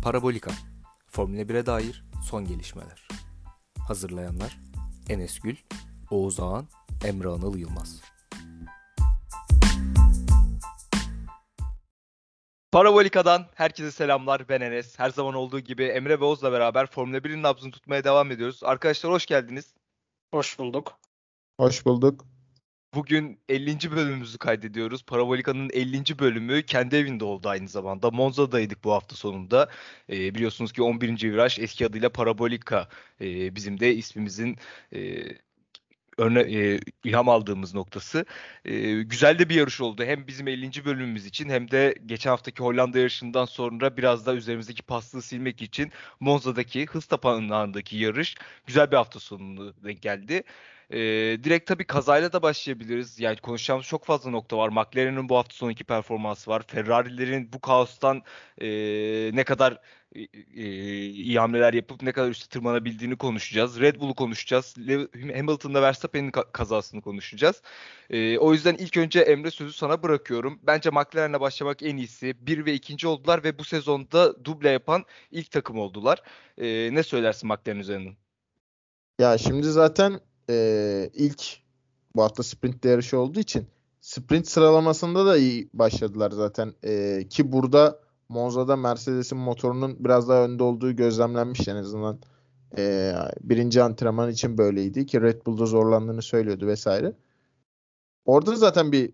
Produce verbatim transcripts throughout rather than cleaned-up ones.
Parabolika, Formula bire dair son gelişmeler. Hazırlayanlar Enes Gül, Oğuz Ağan, Emre Anıl Yılmaz. Parabolika'dan herkese selamlar, ben Enes. Her zaman olduğu gibi Emre ve Oğuz'la beraber Formula birin nabzını tutmaya devam ediyoruz. Arkadaşlar hoş geldiniz. Hoş bulduk. Hoş bulduk. Bugün ellinci bölümümüzü kaydediyoruz. Parabolika'nın ellinci bölümü kendi evinde oldu aynı zamanda. Monza'daydık bu hafta sonunda. Ee, biliyorsunuz ki on birinci viraj eski adıyla Parabolika. Ee, bizim de ismimizin e, örne e, ilham aldığımız noktası. E, güzel de bir yarış oldu. Hem bizim ellinci bölümümüz için hem de geçen haftaki Hollanda yarışından sonra biraz da üzerimizdeki paslığı silmek için Monza'daki hız tapınağındaki yarış güzel bir hafta sonuna denk geldi. E, direkt tabii kazayla da başlayabiliriz. Yani konuşacağımız çok fazla nokta var. McLaren'in bu hafta sonunki performansı var. Ferrari'lerin bu kaostan e, ne kadar e, e, iyi hamleler yapıp ne kadar üste tırmanabildiğini konuşacağız. Red Bull'u konuşacağız. Le- Hamilton'la Verstappen'in ka- kazasını konuşacağız. E, o yüzden ilk önce Emre sözü sana bırakıyorum. Bence McLaren'le başlamak en iyisi. Bir ve ikinci oldular ve bu sezonda duble yapan ilk takım oldular. E, ne söylersin McLaren üzerinden? Ya şimdi zaten e, ilk bu hafta sprint yarışı olduğu için sprint sıralamasında da iyi başladılar zaten. E, ki burada Monza'da Mercedes'in motorunun biraz daha önde olduğu gözlemlenmiş en azından. E, birinci antrenman için böyleydi ki Red Bull'da zorlandığını söylüyordu vesaire. Orada zaten bir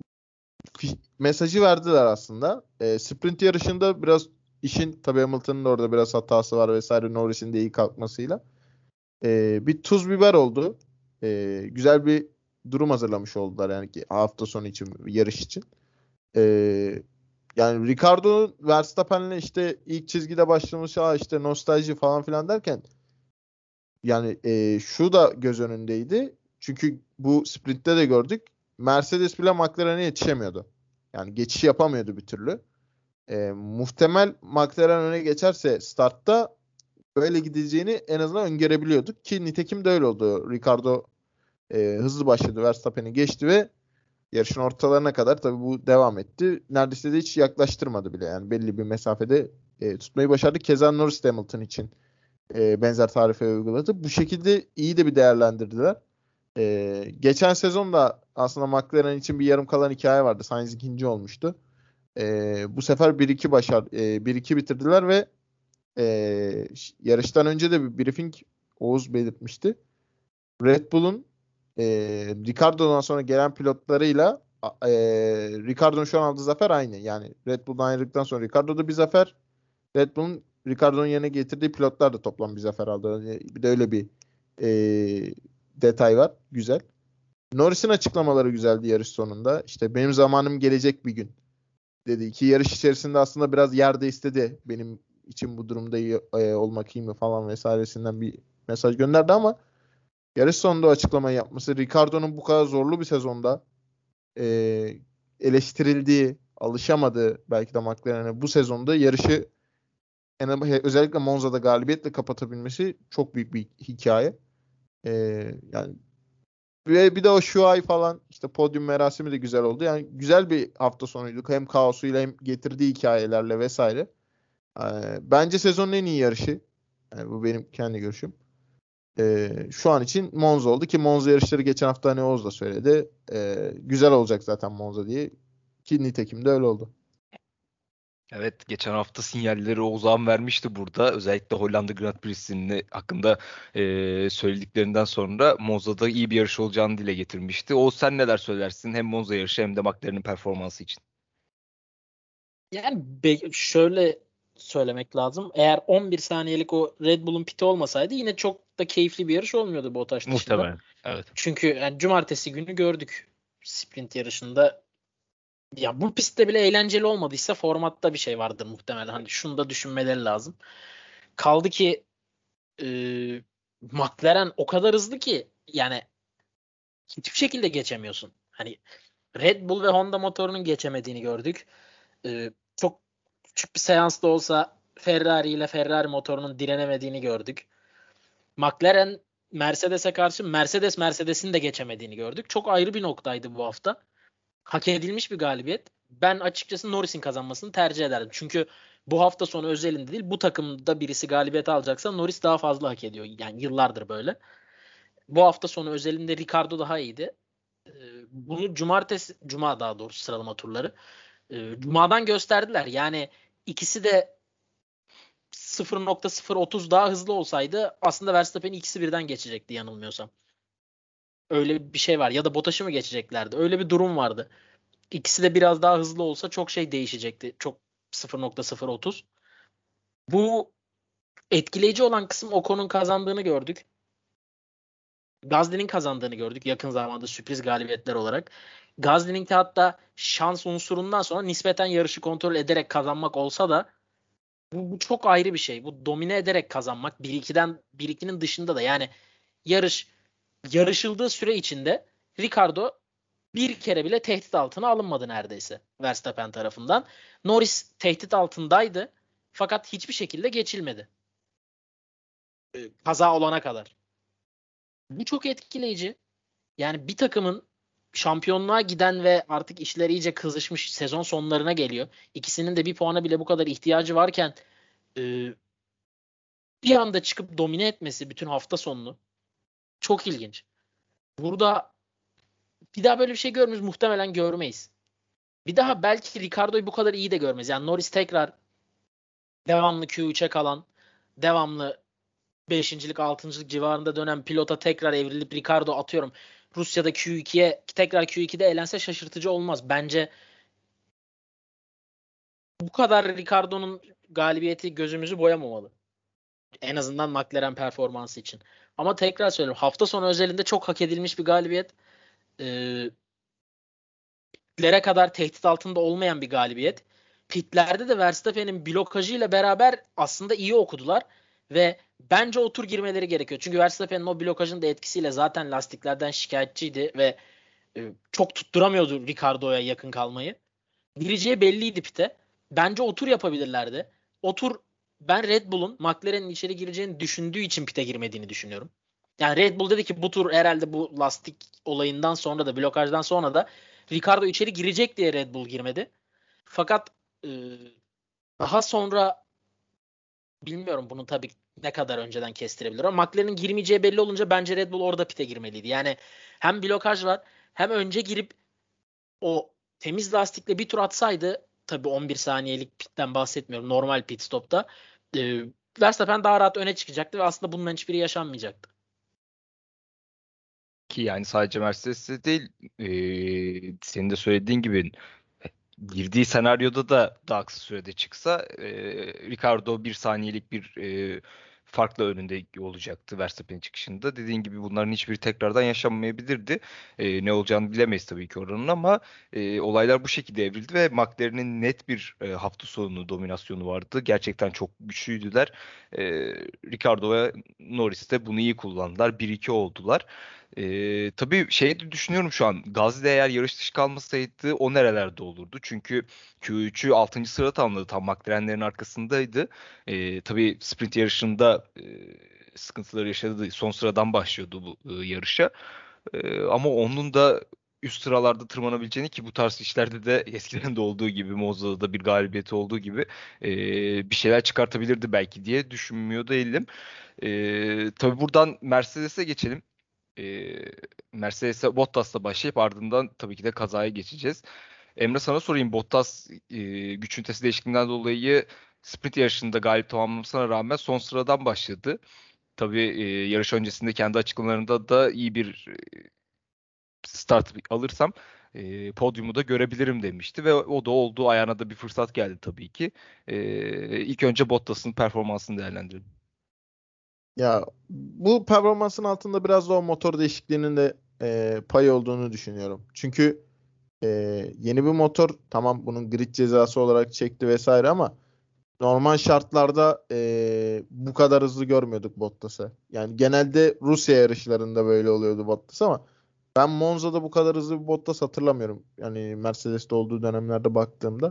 fi- mesajı verdiler aslında. E, sprint yarışında biraz işin tabii Hamilton'ın da orada biraz hatası var vesaire, Norris'in de iyi kalkmasıyla. Ee, bir tuz biber oldu. Ee, güzel bir durum hazırlamış oldular yani ki hafta sonu için, yarış için. Ee, yani Ricardo Verstappen'le işte ilk çizgide başlamış, ha işte nostalji falan filan derken yani e, şu da göz önündeydi. Çünkü bu sprintte de gördük. Mercedes bile McLaren'e yetişemiyordu. Yani geçiş yapamıyordu bir türlü. Ee, muhtemel McLaren öne geçerse startta böyle gideceğini en azından öngörebiliyorduk ki nitekim de öyle oldu. Ricardo e, hızlı başladı, Verstappen'i geçti ve yarışın ortalarına kadar tabii bu devam etti. Neredeyse de hiç yaklaştırmadı bile, yani belli bir mesafede e, tutmayı başardı. Keza Norris de Hamilton için e, benzer tarife uyguladı. Bu şekilde iyi de bir değerlendirdiler. E, geçen sezon da aslında McLaren için bir yarım kalan hikaye vardı. Sainz ikinci olmuştu. E, bu sefer bir iki başar e, bir iki bitirdiler ve ee, yarıştan önce de bir briefing Oğuz belirtmişti. Red Bull'un e, Ricardo'dan sonra gelen pilotlarıyla e, Ricardo'nun şu an aldığı zafer aynı. Yani Red Bull'dan ayrıldıktan sonra Ricardo'da bir zafer, Red Bull'un Ricardo'nun yerine getirdiği pilotlar da toplam bir zafer aldı. Bir de öyle bir e, detay var. Güzel. Norris'in açıklamaları güzeldi yarış sonunda. İşte benim zamanım gelecek bir gün dedi ki, yarış içerisinde aslında biraz yerde istedi benim için bu durumda iyi, e, olmak iyi mi falan vesairesinden bir mesaj gönderdi ama yarış sonunda o açıklamayı yapması, Ricardo'nun bu kadar zorlu bir sezonda e, eleştirildiği, alışamadığı belki de McLaren'e bu sezonda yarışı en, özellikle Monza'da galibiyetle kapatabilmesi çok büyük bir hikaye. E, yani ve bir de o şu ay falan işte podyum merasimi de güzel oldu. Yani güzel bir hafta sonuydu. Hem kaosuyla hem getirdiği hikayelerle vesaire. Ee, bence sezonun en iyi yarışı. Yani bu benim kendi görüşüm. Ee, şu an için Monza oldu ki Monza yarışları geçen hafta hani Oğuz da söyledi. Ee, güzel olacak zaten Monza diye. Ki nitekim de öyle oldu. Evet, geçen hafta sinyalleri Oğuzhan vermişti burada. Özellikle Hollanda Grand Prix'sinin hakkında e, söylediklerinden sonra Monza'da iyi bir yarış olacağını dile getirmişti. Oğuz, sen neler söylersin hem Monza yarışı hem de McLaren'in performansı için? Yani be- şöyle söylemek lazım. Eğer on bir saniyelik o Red Bull'un piti olmasaydı yine çok da keyifli bir yarış olmuyordu Bottas dışında. Muhtemelen. Evet. Çünkü yani cumartesi günü gördük sprint yarışında. Ya bu pistte bile eğlenceli olmadıysa formatta bir şey vardır muhtemelen. Hani şunu da düşünmeleri lazım. Kaldı ki e, McLaren o kadar hızlı ki yani hiçbir şekilde geçemiyorsun. Hani Red Bull ve Honda motorunun geçemediğini gördük. Ee, çok küçük bir seans da olsa Ferrari ile Ferrari motorunun direnemediğini gördük. McLaren Mercedes'e karşı Mercedes Mercedes'in de geçemediğini gördük. Çok ayrı bir noktaydı bu hafta. Hak edilmiş bir galibiyet. Ben açıkçası Norris'in kazanmasını tercih ederdim. Çünkü Bu hafta sonu özelinde değil. Bu takımda birisi galibiyet alacaksa Norris daha fazla hak ediyor. Yani yıllardır böyle. Bu hafta sonu özelinde Ricardo daha iyiydi. Ee, Bunu cumartesi, cuma daha doğrusu sıralama turları. Ee, Cuma'dan gösterdiler. Yani ikisi de sıfır nokta sıfır otuz daha hızlı olsaydı aslında Verstappen'i ikisi birden geçecekti yanılmıyorsam. Öyle bir şey var. Ya da Bottas'ı mı geçeceklerdi? Öyle bir durum vardı. İkisi de biraz daha hızlı olsa çok şey değişecekti. Çok sıfır nokta sıfır otuz. Bu etkileyici olan kısım Ocon'un kazandığını gördük. Gasly'nin kazandığını gördük yakın zamanda sürpriz galibiyetler olarak. Gasly'nin de hatta şans unsurundan sonra nispeten yarışı kontrol ederek kazanmak olsa da bu, bu çok ayrı bir şey. Bu domine ederek kazanmak bir ikiden bir ikinin dışında da yani yarış yarışıldığı süre içinde Ricardo bir kere bile tehdit altına alınmadı neredeyse Verstappen tarafından. Norris tehdit altındaydı fakat hiçbir şekilde geçilmedi. Kaza olana kadar. Bu çok etkileyici. Yani bir takımın şampiyonluğa giden ve artık işler iyice kızışmış sezon sonlarına geliyor. İkisinin de bir puana bile bu kadar ihtiyacı varken e, bir anda çıkıp domine etmesi bütün hafta sonunu çok ilginç. Burada bir daha böyle bir şey görmüyoruz. Muhtemelen görmeyiz. Bir daha belki Ricardo'yu bu kadar iyi de görmeyiz. Yani Norris tekrar devamlı Q üçe kalan, devamlı beşincilik altıncılık civarında dönen pilota tekrar evrilip Ricardo atıyorum Rusya'da Q ikiye tekrar Q ikide elense şaşırtıcı olmaz. Bence bu kadar Ricardo'nun galibiyeti gözümüzü boyamamalı. En azından McLaren performansı için. Ama tekrar söylüyorum hafta sonu özelinde çok hak edilmiş bir galibiyet. Ee, pitlere kadar tehdit altında olmayan bir galibiyet. Pitlerde de Verstappen'in blokajıyla beraber aslında iyi okudular ve bence o tur girmeleri gerekiyor. Çünkü Verstappen'in o blokajın da etkisiyle zaten lastiklerden şikayetçiydi ve e, çok tutturamıyordu Ricardo'ya yakın kalmayı. Gireceği belliydi pite. Bence o tur yapabilirlerdi. O tur ben Red Bull'un McLaren'in içeri gireceğini düşündüğü için pite girmediğini düşünüyorum. Yani Red Bull dedi ki bu tur herhalde bu lastik olayından sonra da blokajdan sonra da Ricardo içeri girecek diye Red Bull girmedi. Fakat e, daha sonra bilmiyorum bunu tabii ne kadar önceden kestirebilir ama McLaren'in girmeyeceği belli olunca bence Red Bull orada pite girmeliydi. Yani hem blokaj var hem önce girip o temiz lastikle bir tur atsaydı tabii on bir saniyelik pitten bahsetmiyorum normal pit stopta e, Verstappen daha rahat öne çıkacaktı ve aslında bunların hiçbiri yaşanmayacaktı. Ki yani sadece Mercedes'te değil e, senin de söylediğin gibi girdiği senaryoda da daha kısa sürede çıksa e, Ricardo bir saniyelik bir e, farkla önünde olacaktı Verstappen'in çıkışında. Dediğin gibi bunların hiçbiri tekrardan yaşanmayabilirdi. E, ne olacağını bilemeyiz tabii ki oranın ama e, olaylar bu şekilde evrildi ve McLaren'in net bir e, hafta sonu dominasyonu vardı. Gerçekten çok güçlüydüler. E, Ricardo ve Norris de bunu iyi kullandılar. bir iki oldular. Ee, tabii şey de düşünüyorum şu an. Gasly eğer yarış dışı kalmasaydı o nerelerde olurdu? Çünkü Q üçü altıncı sırada tamamladı. Tam McLaren'lerin arkasındaydı. Ee, tabii sprint yarışında e, sıkıntıları yaşadı. Son sıradan başlıyordu bu e, yarışa. Ee, ama onun da üst sıralarda tırmanabileceğini ki bu tarz işlerde de eskiden de olduğu gibi Monza'da da bir galibiyeti olduğu gibi e, bir şeyler çıkartabilirdi belki diye düşünmüyor değilim. E, tabii buradan Mercedes'e geçelim. E, Mercedes'e Bottas'la başlayıp ardından tabii ki de kazaya geçeceğiz. Emre sana sorayım. Bottas e, güç ünitesi değişikliğinden dolayı sprint yarışında galip tamamlamasına rağmen son sıradan başladı. Tabii e, yarış öncesinde kendi açıklamalarında da iyi bir start alırsam e, podyumu da görebilirim demişti ve o da oldu. Ayağına da bir fırsat geldi tabii ki. E, ilk önce Bottas'ın performansını değerlendirelim. Ya bu performansın altında biraz da o motor değişikliğinin de e, pay olduğunu düşünüyorum. Çünkü e, yeni bir motor tamam bunun grid cezası olarak çekti vesaire ama normal şartlarda e, bu kadar hızlı görmüyorduk Bottas'ı. Yani genelde Rusya yarışlarında böyle oluyordu Bottas ama ben Monza'da bu kadar hızlı bir Bottas hatırlamıyorum. Yani Mercedes'te olduğu dönemlerde baktığımda.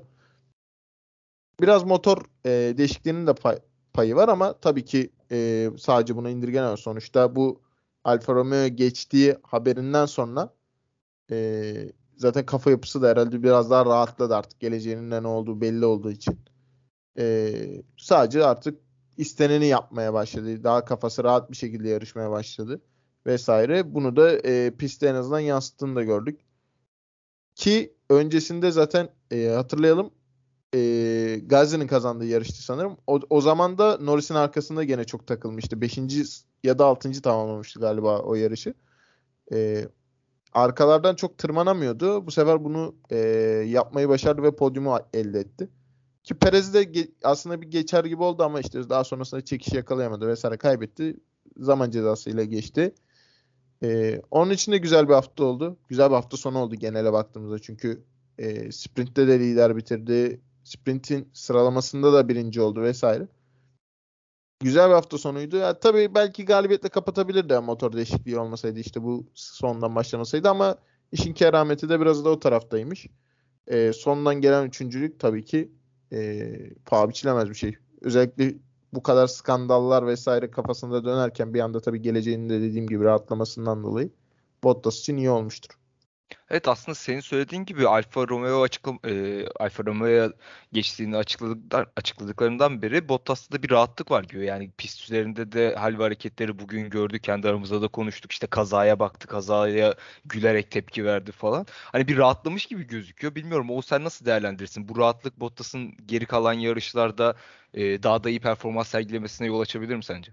Biraz motor e, değişikliğinin de pay, payı var ama tabii ki e, sadece buna indirgenemez. Sonuçta bu Alfa Romeo geçtiği haberinden sonra e, zaten kafa yapısı da herhalde biraz daha rahatladı artık geleceğinin ne olduğu belli olduğu için. e, sadece artık isteneni yapmaya başladı. Daha kafası rahat bir şekilde yarışmaya başladı vesaire. Bunu da e, pistte en azından yansıttığını da gördük. Ki öncesinde zaten e, hatırlayalım e, Gazi'nin kazandığı yarıştı sanırım. O, o zaman da Norris'in arkasında gene çok takılmıştı. Beşinci ya da altıncı tamamlamıştı galiba o yarışı. E, arkalardan çok tırmanamıyordu. Bu sefer bunu e, yapmayı başardı ve podyumu elde etti. Ki Perez de ge- aslında bir geçer gibi oldu ama işte daha sonrasında çekişi yakalayamadı vesaire kaybetti. Zaman cezasıyla geçti. Ee, onun için de güzel bir hafta oldu. Güzel bir hafta sonu oldu genele baktığımızda. Çünkü e, sprintte de lider bitirdi. Sprintin sıralamasında da birinci oldu vesaire. Güzel bir hafta sonuydu. Ya, tabii belki galibiyetle kapatabilirdi ya, motor değişikliği olmasaydı, işte bu sondan başlamasaydı, ama işin kerameti de biraz da o taraftaymış. E, sondan gelen üçüncülük tabii ki e, paha biçilemez bir şey. Özellikle bu kadar skandallar vesaire kafasında dönerken bir anda tabii geleceğinin de dediğim gibi rahatlamasından dolayı Bottas için iyi olmuştur. Evet, aslında senin söylediğin gibi Alfa Romeo açıklam e, Alfa Romeo'ya geçtiğini açıkladıklar, açıkladıklarından beri Bottas'ta da bir rahatlık var gibi. Yani pist üzerinde de hal ve hareketleri bugün gördük. Kendi aramızda da konuştuk. İşte kazaya baktı. Kazaya gülerek tepki verdi falan. Hani bir rahatlamış gibi gözüküyor. Bilmiyorum, o sen nasıl değerlendirirsin? Bu rahatlık Bottas'ın geri kalan yarışlarda e, daha da iyi performans sergilemesine yol açabilir mi sence?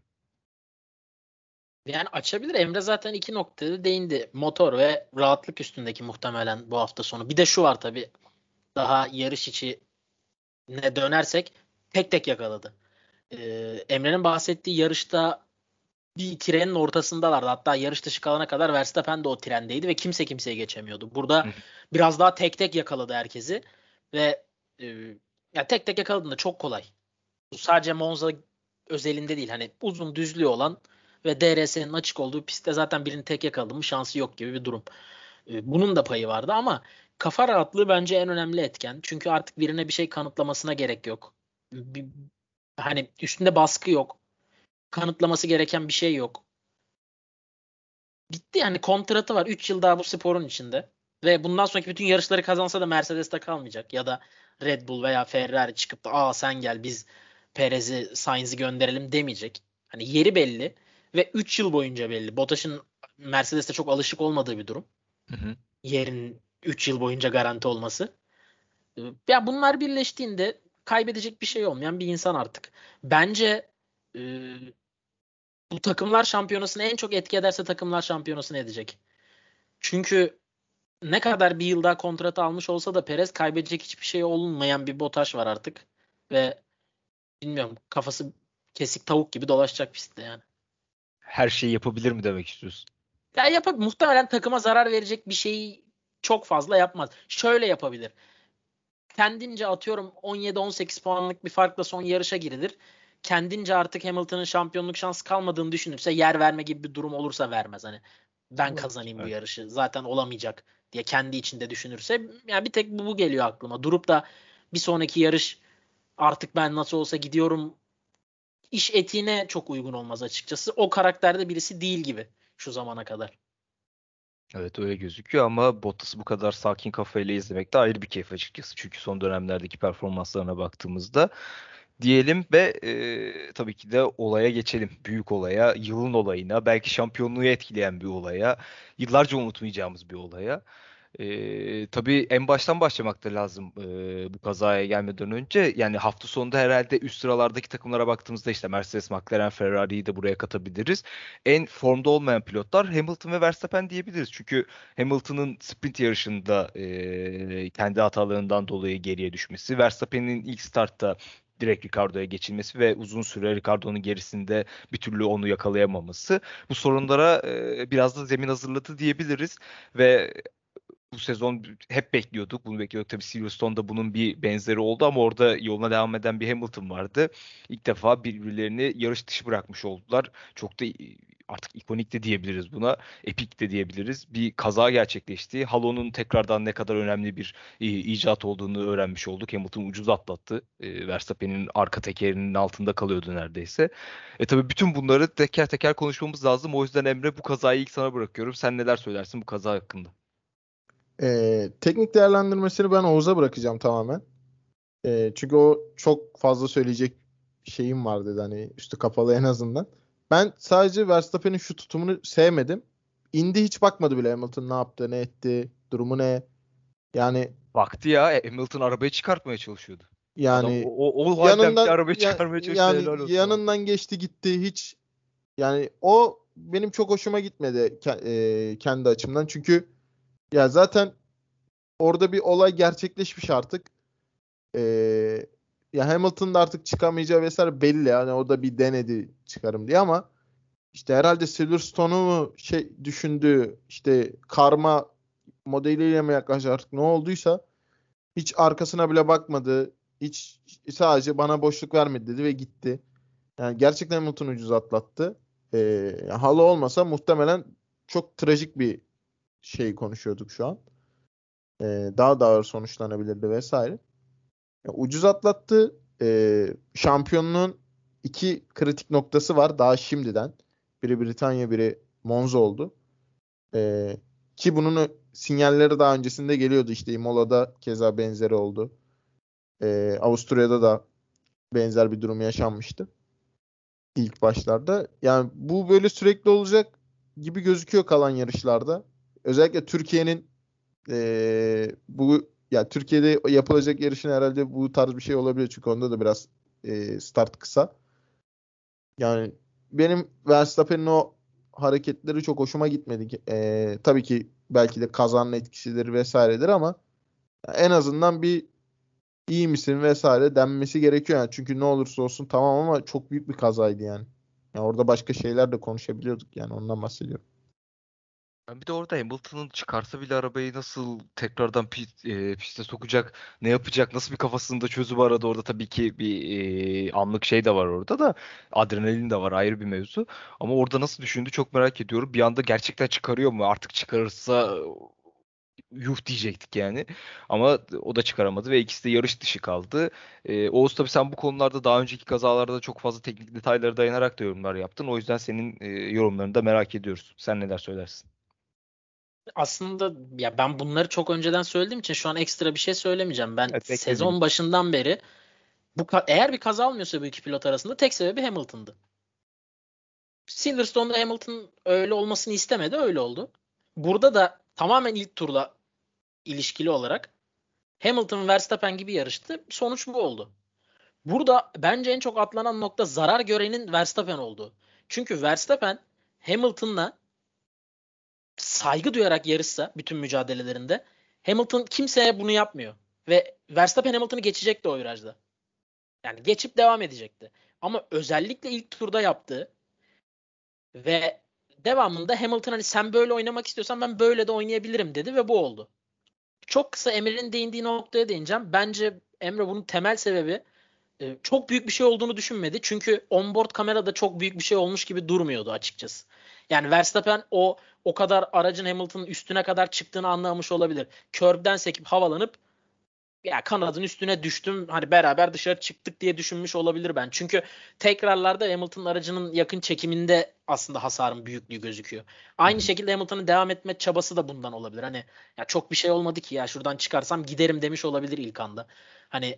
Yani açabilir. Emre zaten iki noktada değindi. Motor ve rahatlık üstündeki muhtemelen bu hafta sonu. Bir de şu var tabii. Daha yarış içi ne dönersek tek tek yakaladı. Ee, Emre'nin bahsettiği yarışta bir trenin ortasındalardı. Hatta yarış dışı kalana kadar Verstappen de o trendeydi ve kimse kimseye geçemiyordu. Hı Burada hı. biraz daha tek tek yakaladı herkesi ve e, ya tek tek yakaladığında çok kolay. Bu sadece Monza özelinde değil. Hani uzun düzlüğü olan ve D R S'nin açık olduğu pistte zaten birini tek yakaladı mı şansı yok gibi bir durum. E, bunun da payı vardı ama kafa rahatlığı bence en önemli etken. Çünkü artık birine bir şey kanıtlamasına gerek yok. Bir- hani üstünde baskı yok. Kanıtlaması gereken bir şey yok. Bitti yani, kontratı var. üç yıl daha bu sporun içinde. Ve bundan sonraki bütün yarışları kazansa da Mercedes'te kalmayacak. Ya da Red Bull veya Ferrari çıkıp da aa sen gel biz Perez'i, Sainz'i gönderelim demeyecek. Hani yeri belli ve üç yıl boyunca belli. Bottas'ın Mercedes'te çok alışık olmadığı bir durum. Hı hı. Yerin üç yıl boyunca garanti olması. Ee, Ya bunlar birleştiğinde kaybedecek bir şey olmayan bir insan artık. Bence e, bu takımlar şampiyonasını en çok etki ederse takımlar şampiyonasını edecek. Çünkü ne kadar bir yıl daha kontratı almış olsa da Perez kaybedecek hiçbir şey olmayan bir Bottas var artık. Ve bilmiyorum, kafası kesik tavuk gibi dolaşacak pistte yani. Her şeyi yapabilir mi demek istiyorsun? Ya yapıp muhtemelen takıma zarar verecek bir şeyi çok fazla yapmaz. Şöyle yapabilir. Kendince atıyorum on yedi on sekiz puanlık bir farkla son yarışa girilir. Kendince artık Hamilton'ın şampiyonluk şansı kalmadığını düşünürse, yer verme gibi bir durum olursa vermez. Hani ben kazanayım bu Evet. yarışı, zaten olamayacak diye kendi içinde düşünürse, yani bir tek bu, bu geliyor aklıma. Durup da bir sonraki yarış artık ben nasıl olsa gidiyorum iş etiğine çok uygun olmaz açıkçası. O karakterde birisi değil gibi şu zamana kadar. Evet, öyle gözüküyor ama Bottas'ı bu kadar sakin kafayla izlemek de ayrı bir keyif açıkçası. Çünkü son dönemlerdeki performanslarına baktığımızda diyelim ve e, tabii ki de olaya geçelim. Büyük olaya, yılın olayına, belki şampiyonluğu etkileyen bir olaya, yıllarca unutmayacağımız bir olaya. E, tabii en baştan başlamak da lazım e, bu kazaya gelmeden önce. Yani hafta sonunda herhalde üst sıralardaki takımlara baktığımızda işte Mercedes, McLaren, Ferrari'yi de buraya katabiliriz. En formda olmayan pilotlar Hamilton ve Verstappen diyebiliriz. Çünkü Hamilton'ın sprint yarışında e, kendi hatalarından dolayı geriye düşmesi, Verstappen'in ilk startta direkt Ricardo'ya geçilmesi ve uzun süre Ricardo'nun gerisinde bir türlü onu yakalayamaması bu sorunlara e, biraz da zemin hazırladı diyebiliriz ve bu sezon hep bekliyorduk. Bunu bekliyorduk. Tabii Silverstone'da bunun bir benzeri oldu ama orada yoluna devam eden bir Hamilton vardı. İlk defa birbirlerini yarış dışı bırakmış oldular. Çok da artık ikonik de diyebiliriz buna. Epik de diyebiliriz. Bir kaza gerçekleşti. Halo'nun tekrardan ne kadar önemli bir e, icat olduğunu öğrenmiş olduk. Hamilton ucuz atlattı. E, Verstappen'in arka tekerinin altında kalıyordu neredeyse. E tabii bütün bunları teker teker konuşmamız lazım. O yüzden Emre, bu kazayı ilk sana bırakıyorum. Sen neler söylersin bu kaza hakkında? Ee, teknik değerlendirmesini ben Oğuz'a bırakacağım tamamen. E, çünkü o çok fazla söyleyecek şeyim var dedi, hani üstü kapalı en azından. Ben sadece Verstappen'in şu tutumunu sevmedim. İndi, hiç bakmadı bile Hamilton ne yaptı, ne etti, durumu ne. Yani Baktı ya, e, Hamilton arabayı çıkartmaya çalışıyordu. Adam yani o, o, o halden bile yanından arabayı ya- çıkarmaya çalıştı, yani helal olsun abi. yanından geçti gitti, hiç yani o benim çok hoşuma gitmedi ke- e, kendi açımdan. Çünkü ya zaten orada bir olay gerçekleşmiş artık. E, Ya Hamilton'da artık çıkamayacağı vesaire belli, yani o da bir denedi çıkarım diye, ama işte herhalde Silverstone'u mu şey düşündü, işte karma modeliyle mi yaklaştı, artık ne olduysa hiç arkasına bile bakmadı. Hiç, sadece bana boşluk vermedi dedi ve gitti. Yani gerçekten Hamilton ucuz atlattı. Ee, halı olmasa muhtemelen çok trajik bir şey konuşuyorduk şu an. Ee, daha da ağır sonuçlanabilirdi vesaire. Ya, ucuz atlattı. Ee, şampiyonluğun iki kritik noktası var daha şimdiden. Biri Britanya, biri Monza oldu. Ee, Ki bunun sinyalleri daha öncesinde geliyordu. İşte Imola'da keza benzeri oldu. Ee, Avusturya'da da benzer bir durum yaşanmıştı ilk başlarda. Yani bu böyle sürekli olacak gibi gözüküyor kalan yarışlarda. Özellikle Türkiye'nin ee, bu ya Türkiye'de yapılacak yarışın herhalde bu tarz bir şey olabilir, çünkü onda da biraz ee, start kısa. Yani benim Verstappen'in o hareketleri çok hoşuma gitmedi. Ee, tabii ki belki de kazanın etkisidir vesairedir, ama en azından bir iyi misin vesaire denmesi gerekiyor yani. Çünkü ne olursa olsun tamam, ama çok büyük bir kazaydı yani. Yani orada başka şeyler de konuşabiliyorduk, yani ondan bahsediyorum. Ben bir de orada Hamilton'ın çıkarsa bile arabayı nasıl tekrardan pit, e, piste sokacak, ne yapacak, nasıl bir kafasında çözüm aradı orada, tabii ki bir e, anlık şey de var orada da, adrenalin de var, ayrı bir mevzu. Ama orada nasıl düşündü çok merak ediyorum. Bir anda gerçekten çıkarıyor mu? Artık çıkarırsa yuh diyecektik yani. Ama o da çıkaramadı ve ikisi de yarış dışı kaldı. E, Oğuz, tabii sen bu konularda daha önceki kazalarda çok fazla teknik detaylara dayanarak da yorumlar yaptın. O yüzden senin e, yorumlarını da merak ediyoruz. Sen neler söylersin? Aslında ya ben bunları çok önceden söylediğim için şu an ekstra bir şey söylemeyeceğim. Ben Evet, beklediğimiz. sezon başından beri bu ka- eğer bir kaza olmuyorsa bu iki pilot arasında tek sebebi Hamilton'dı. Silverstone'da Hamilton öyle olmasını istemedi, öyle oldu. Burada da tamamen ilk turla ilişkili olarak Hamilton Verstappen gibi yarıştı. Sonuç bu oldu. Burada bence en çok atlanan nokta zarar görenin Verstappen oldu. Çünkü Verstappen Hamilton'la saygı duyarak yarışsa bütün mücadelelerinde, Hamilton kimseye bunu yapmıyor. Ve Verstappen Hamilton'ı geçecekti o virajda. Yani geçip devam edecekti. Ama özellikle ilk turda yaptığı ve devamında Hamilton hani sen böyle oynamak istiyorsan ben böyle de oynayabilirim dedi ve bu oldu. Çok kısa Emre'nin değindiği noktaya değineceğim. Bence Emre bunun temel sebebi e, çok büyük bir şey olduğunu düşünmedi. Çünkü onboard kamerada çok büyük bir şey olmuş gibi durmuyordu açıkçası. Yani Verstappen o o kadar aracın Hamilton'ın üstüne kadar çıktığını anlamış olabilir. Curb'den sekip havalanıp ya kanadın üstüne düştüm hani beraber dışarı çıktık diye düşünmüş olabilir ben. Çünkü tekrarlarda Hamilton'ın aracının yakın çekiminde aslında hasarın büyüklüğü gözüküyor. Hı Aynı hı. şekilde Hamilton'ın devam etme çabası da bundan olabilir. Hani ya çok bir şey olmadı ki ya şuradan çıkarsam giderim demiş olabilir ilk anda. Hani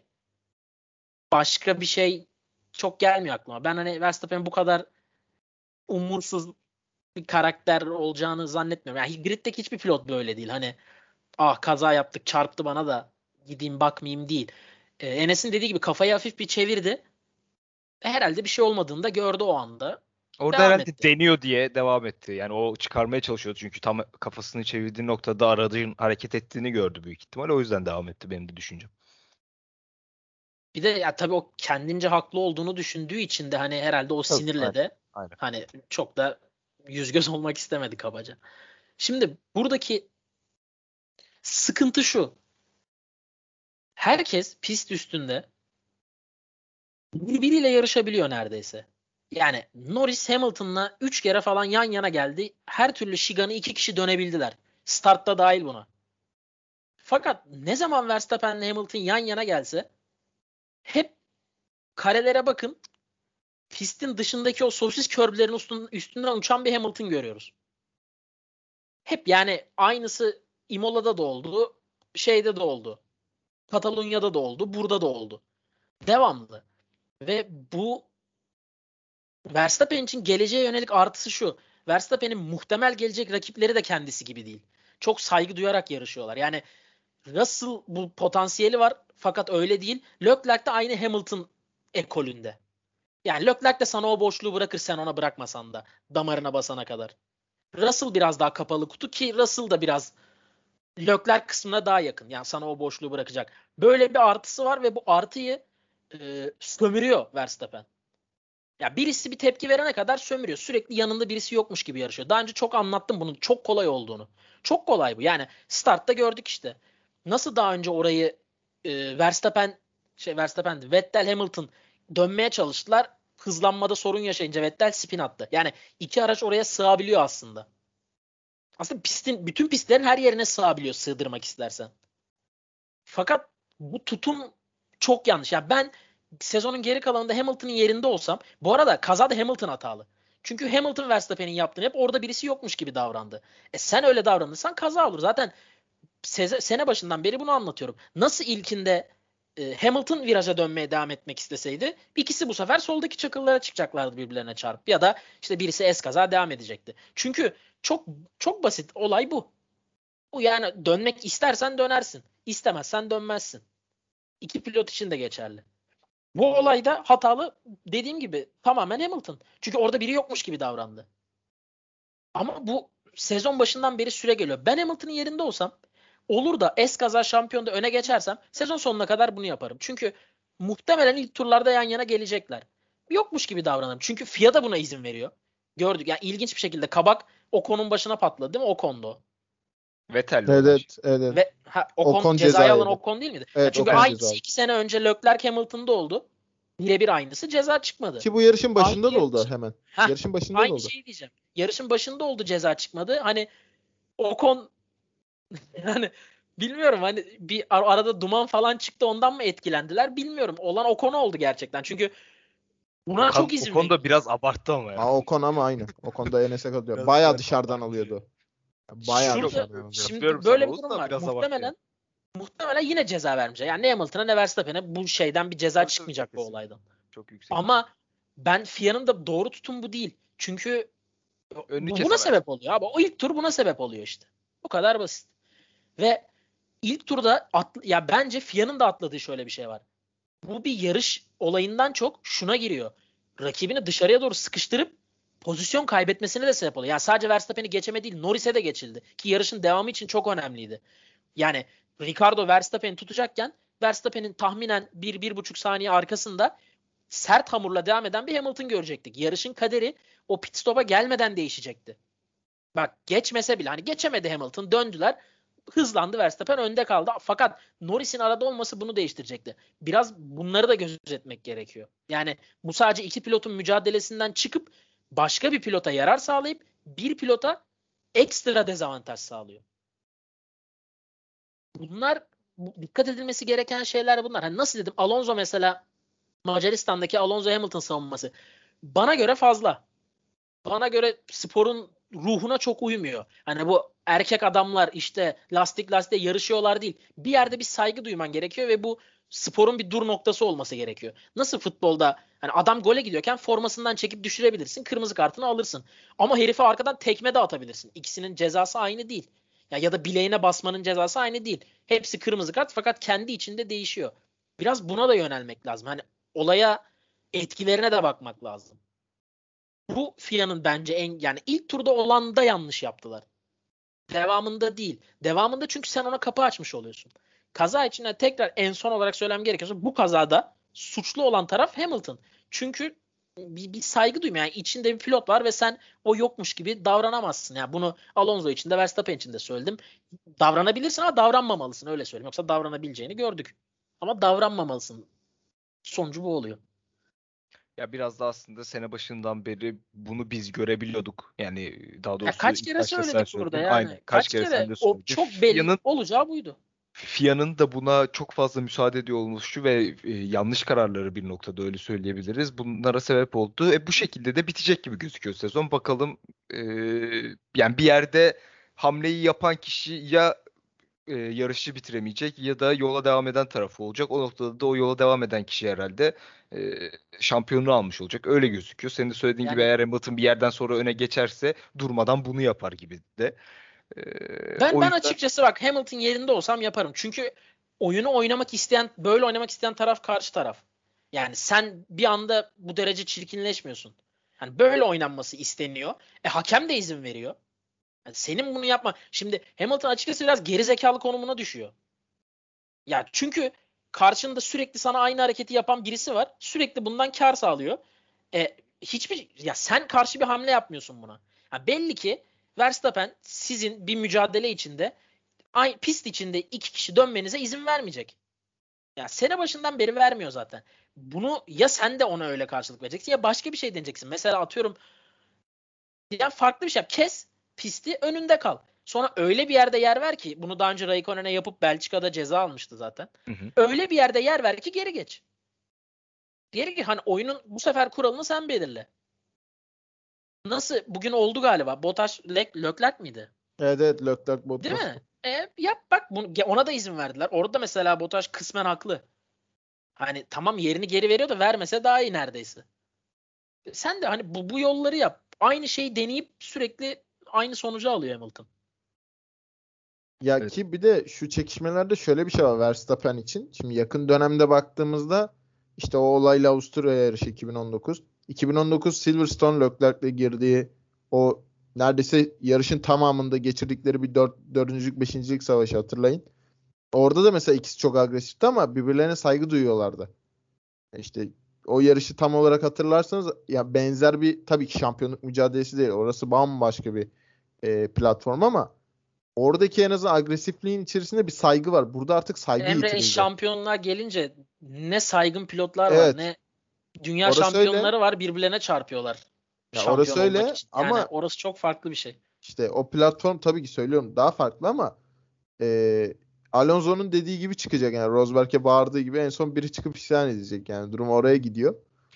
başka bir şey çok gelmiyor aklıma. Ben hani Verstappen'in bu kadar umursuz bir karakter olacağını zannetmiyorum. Yani griddeki hiçbir pilot böyle değil. Hani ah kaza yaptık çarptı bana da gideyim bakmayayım değil. Ee, Enes'in dediği gibi kafayı hafif bir çevirdi. Herhalde bir şey olmadığını da gördü o anda. Orada Devam herhalde etti. deniyor diye devam etti. Yani o çıkarmaya çalışıyordu çünkü tam kafasını çevirdiği noktada aracın hareket ettiğini gördü büyük ihtimal. O yüzden devam etti, benim de düşüncem. Bir de ya tabii o kendince haklı olduğunu düşündüğü için de hani herhalde o Tabii, sinirle aynen. de Aynen. hani çok da yüz göz olmak istemedi kabaca. Şimdi buradaki sıkıntı şu. Herkes pist üstünde birbiriyle yarışabiliyor neredeyse. Yani Norris Hamilton'la üç kere falan yan yana geldi. Her türlü şiganı iki kişi dönebildiler. Startta dahil buna. Fakat ne zaman Verstappen'le Hamilton yan yana gelse hep karelere bakın. Pistin dışındaki o sosis körblerin üstünden uçan bir Hamilton görüyoruz. Hep yani aynısı Imola'da da oldu. Şeyde de oldu. Katalonya'da da oldu, burada da oldu. Devamlı. Ve bu Verstappen için geleceğe yönelik artısı şu. Verstappen'in muhtemel gelecek rakipleri de kendisi gibi değil. Çok saygı duyarak yarışıyorlar. Yani Russell bu potansiyeli var fakat öyle değil. Leclerc de aynı Hamilton ekolünde. Yani Leclerc de sana o boşluğu bırakır sen ona bırakmasan da damarına basana kadar. Russell biraz daha kapalı kutu ki Russell da biraz Leclerc kısmına daha yakın. Yani sana o boşluğu bırakacak. Böyle bir artısı var ve bu artıyı e, sömürüyor Verstappen. Ya birisi bir tepki verene kadar sömürüyor. Sürekli yanında birisi yokmuş gibi yarışıyor. Daha önce çok anlattım bunun çok kolay olduğunu. Çok kolay bu. Yani startta gördük işte. Nasıl daha önce orayı e, Verstappen şey Verstappen Vettel Hamilton dönmeye çalıştılar. Hızlanmada sorun yaşayınca Vettel spin attı. Yani iki araç oraya sığabiliyor aslında. Aslında pistin bütün pistlerin her yerine sığabiliyor sığdırmak istersen. Fakat bu tutum çok yanlış. Yani ben sezonun geri kalanında Hamilton'ın yerinde olsam, bu arada kazada Hamilton hatalı. Çünkü Hamilton Verstappen'in yaptığını hep orada birisi yokmuş gibi davrandı. E sen öyle davranırsan kaza olur. Zaten seze, sene başından beri bunu anlatıyorum. Nasıl ilkinde e, Hamilton viraja dönmeye devam etmek isteseydi, ikisi bu sefer soldaki çakıllara çıkacaklardı birbirlerine çarpıp ya da işte birisi eskaza devam edecekti. Çünkü çok çok basit olay bu. Bu yani dönmek istersen dönersin. İstemezsen dönmezsin. İki pilot için de geçerli. Bu olayda hatalı dediğim gibi tamamen Hamilton. Çünkü orada biri yokmuş gibi davrandı. Ama bu sezon başından beri süre geliyor. Ben Hamilton'ın yerinde olsam olur da eskaza şampiyonda öne geçersem sezon sonuna kadar bunu yaparım. Çünkü muhtemelen ilk turlarda yan yana gelecekler. Yokmuş gibi davranırım. Çünkü F I A da buna izin veriyor. Gördük. Yani ilginç bir şekilde kabak Ocon'un başına patladı değil mi? Ocon'da o. Vettel'le Evet, uğraş. evet. Ve ha, Ocon, Ocon cezayı ceza alan yedi. Ocon değil miydi? Ya Evet, çünkü Ocon aynısı ceza. iki sene önce Leclerc Hamilton'da oldu. Birebir aynısı. Ceza çıkmadı. Ki bu yarışın başında Aynı da oldu yarış- hemen. Heh, Yarışın başında da aynı oldu. şey diyeceğim. Yarışın başında oldu ceza çıkmadı. Hani Ocon yani bilmiyorum hani bir ar- arada duman falan çıktı ondan mı etkilendiler bilmiyorum. Olan Ocon oldu gerçekten. Çünkü buna Okan, çok izin Ocon da veriyor. biraz abarttı ama ya. Aa, Ocon ama aynı. Ocon da Enes'e kalıyor. Biraz- Bayağı biraz dışarıdan abartıyor. alıyordu. Bayağı Şurada dışarıdan alıyordu. Katılıyorum şimdi sana böyle bir Oğuz durum da var. biraz abartıyor. Muhtemelen muhtemelen yine ceza vermeyecek. Yani ne Hamilton'a ne Verstappen'e bu şeyden bir ceza Tabii, tabii, çıkmayacak bu kesin. olaydan. Çok yüksek. Ama ben F I A'nın da doğru tutum bu değil. Çünkü Önünü bu buna kesemez. sebep oluyor abi. O ilk tur buna sebep oluyor işte. Bu kadar basit. Ve ilk turda atl- ya bence F I A'nın da atladığı şöyle bir şey var. Bu bir yarış olayından çok şuna giriyor. Rakibini dışarıya doğru sıkıştırıp pozisyon kaybetmesine de sebep oluyor. Yani sadece Verstappen'i geçeme değil Norris'e de geçildi. Ki yarışın devamı için çok önemliydi. Yani Ricardo Verstappen'i tutacakken Verstappen'in tahminen bir bir buçuk saniye arkasında sert hamurla devam eden bir Hamilton görecektik. Yarışın kaderi o pit stop'a gelmeden değişecekti. Bak geçmese bile hani geçemedi Hamilton döndüler. Hızlandı Verstappen önde kaldı. Fakat Norris'in arada olması bunu değiştirecekti. Biraz bunları da gözetmek gerekiyor. Yani bu sadece iki pilotun mücadelesinden çıkıp başka bir pilota yarar sağlayıp bir pilota ekstra dezavantaj sağlıyor. Bunlar dikkat edilmesi gereken şeyler bunlar. Hani nasıl dedim Alonso mesela Macaristan'daki Alonso Hamilton savunması bana göre fazla. Bana göre sporun ruhuna çok uymuyor. Hani bu erkek adamlar işte lastik lastiğe yarışıyorlar değil. Bir yerde bir saygı duyman gerekiyor ve bu sporun bir dur noktası olması gerekiyor. Nasıl futbolda hani adam gole gidiyorken formasından çekip düşürebilirsin. Kırmızı kartını alırsın. Ama herife arkadan tekme de atabilirsin. İkisinin cezası aynı değil. Ya, ya da bileğine basmanın cezası aynı değil. Hepsi kırmızı kart fakat kendi içinde değişiyor. Biraz buna da yönelmek lazım. Hani olaya etkilerine de bakmak lazım. Bu F I A'nın bence en yani ilk turda olan da yanlış yaptılar. Devamında değil. Devamında çünkü sen ona kapı açmış oluyorsun. Kaza için tekrar en son olarak söylemem gerekiyorsa bu kazada suçlu olan taraf Hamilton. Çünkü bir, bir saygı duymuyor. Yani içinde bir pilot var ve sen o yokmuş gibi davranamazsın. Yani bunu Alonso için de Verstappen için de söyledim. Davranabilirsin ama davranmamalısın öyle söyleyeyim. Yoksa davranabileceğini gördük. Ama davranmamalısın. Sonucu bu oluyor. Ya biraz da aslında sene başından beri bunu biz görebiliyorduk. Yani daha Ya doğrusu kaç ilk kere başta sen söyledik burada söyledin. yani. Aynen. Kaç Kaç kere sen kere de o söyledin. çok belli F I A'nın olacağı buydu. F I A'nın da buna çok fazla müsaade ediyor oluşu ve e, yanlış kararları bir noktada öyle söyleyebiliriz. Bunlara sebep oldu. E, bu şekilde de bitecek gibi gözüküyor sezon. Bakalım e, yani bir yerde hamleyi yapan kişi ya e, yarışı bitiremeyecek ya da yola devam eden tarafı olacak. O noktada da o yola devam eden kişi herhalde e, şampiyonluğu almış olacak. Öyle gözüküyor. Senin de söylediğin gibi Yani eğer Hamilton bir yerden sonra öne geçerse durmadan bunu yapar gibi de. E, ben o ben yüzden açıkçası bak Hamilton yerinde olsam yaparım. Çünkü oyunu oynamak isteyen, böyle oynamak isteyen taraf karşı taraf. Yani sen bir anda bu derece çirkinleşmiyorsun. Yani böyle oynanması isteniyor. E hakem de izin veriyor. Yani senin bunu yapma. Şimdi Hamilton açıkçası biraz gerizekalı konumuna düşüyor. Ya çünkü karşında sürekli sana aynı hareketi yapan birisi var. Sürekli bundan kar sağlıyor. E, hiçbir ya sen karşı bir hamle yapmıyorsun buna. Ya belli ki Verstappen sizin bir mücadele içinde ay, pist içinde iki kişi dönmenize izin vermeyecek. Ya sene başından beri vermiyor zaten. Bunu ya sen de ona öyle karşılık vereceksin ya başka bir şey deneyeceksin. Mesela atıyorum ya farklı bir şey yap. Kes pisti, önünde kal. Sonra öyle bir yerde yer ver ki, bunu daha önce Raikkonen'e yapıp Belçika'da ceza almıştı zaten. Hı hı. Öyle bir yerde yer ver ki geri geç. Geri geç. Hani oyunun bu sefer kuralını sen belirle. Nasıl? Bugün oldu galiba. Bottas Le- Leclerc miydi? Evet evet, Leclerc Değil Bottas. mi? E, yap bak bunu, ona da izin verdiler. Orada mesela Bottas kısmen haklı. Hani tamam yerini geri veriyor da vermese daha iyi neredeyse. Sen de hani bu, bu yolları yap. Aynı şeyi deneyip sürekli aynı sonucu alıyor Hamilton. Ya Evet. ki bir de şu çekişmelerde şöyle bir şey var Verstappen için. Şimdi yakın dönemde baktığımızda işte o olayla Avusturya yarışı iki bin on dokuz. iki bin on dokuz Silverstone Leclerc'le girdiği o neredeyse yarışın tamamında geçirdikleri bir dört, dördüncülük, beşincilik savaşı hatırlayın. Orada da mesela ikisi çok agresifti ama birbirlerine saygı duyuyorlardı. İşte o yarışı tam olarak hatırlarsanız ya benzer bir, tabii ki şampiyonluk mücadelesi değil. Orası bambaşka bir e, platform ama oradaki en azından agresifliğin içerisinde bir saygı var. Burada artık saygı Emre e, yitirildi. şampiyonluğa gelince ne saygın pilotlar var, Evet. ne dünya Orası öyle. şampiyonları var, birbirlerine çarpıyorlar Ya şampiyon orası olmak öyle için. Yani ama orası çok farklı bir şey. işte o platform tabii ki söylüyorum daha farklı ama e, Alonso'nun dediği gibi çıkacak. Yani Rosberg'e bağırdığı gibi en son biri çıkıp isyan edecek. Yani durum oraya gidiyor.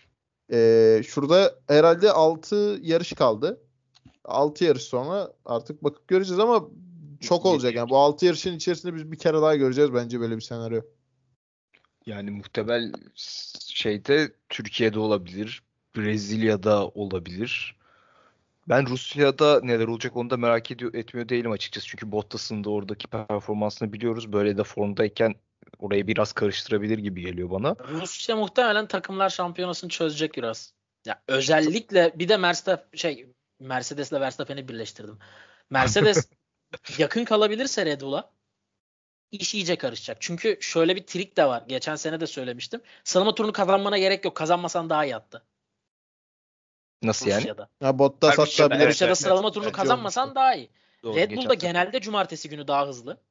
E, şurada herhalde altı yarış kaldı. altı yarış sonra artık bakıp göreceğiz ama çok olacak. Yani bu altı yarışın içerisinde biz bir kere daha göreceğiz bence böyle bir senaryo. Yani muhtemel şeyde Türkiye'de olabilir, Brezilya'da olabilir. Ben Rusya'da neler olacak onu da merak ediyor, etmiyor değilim açıkçası. Çünkü Bottas'ın da oradaki performansını biliyoruz. Böyle de formdayken orayı biraz karıştırabilir gibi geliyor bana. Rusya muhtemelen takımlar şampiyonasını çözecek biraz. Ya Çok özellikle bir de Mercedes şey Mercedes'le Verstappen'i birleştirdim. Mercedes yakın kalabilirse Red Bull'a iş iyice karışacak. Çünkü şöyle bir trik de var. Geçen sene de söylemiştim. Sıralama turunu kazanmana gerek yok. Kazanmasan daha iyi attı. nasıl yani? Rusya'da. Ya Ha, Bottas hatta Rusya'da, evet, Rusya'da evet, bilirsin evet. sıralama turunu ikinci olmuştu. kazanmasan daha iyi. Doğru, Red Bull'da geçen sene. genelde cumartesi günü daha hızlı.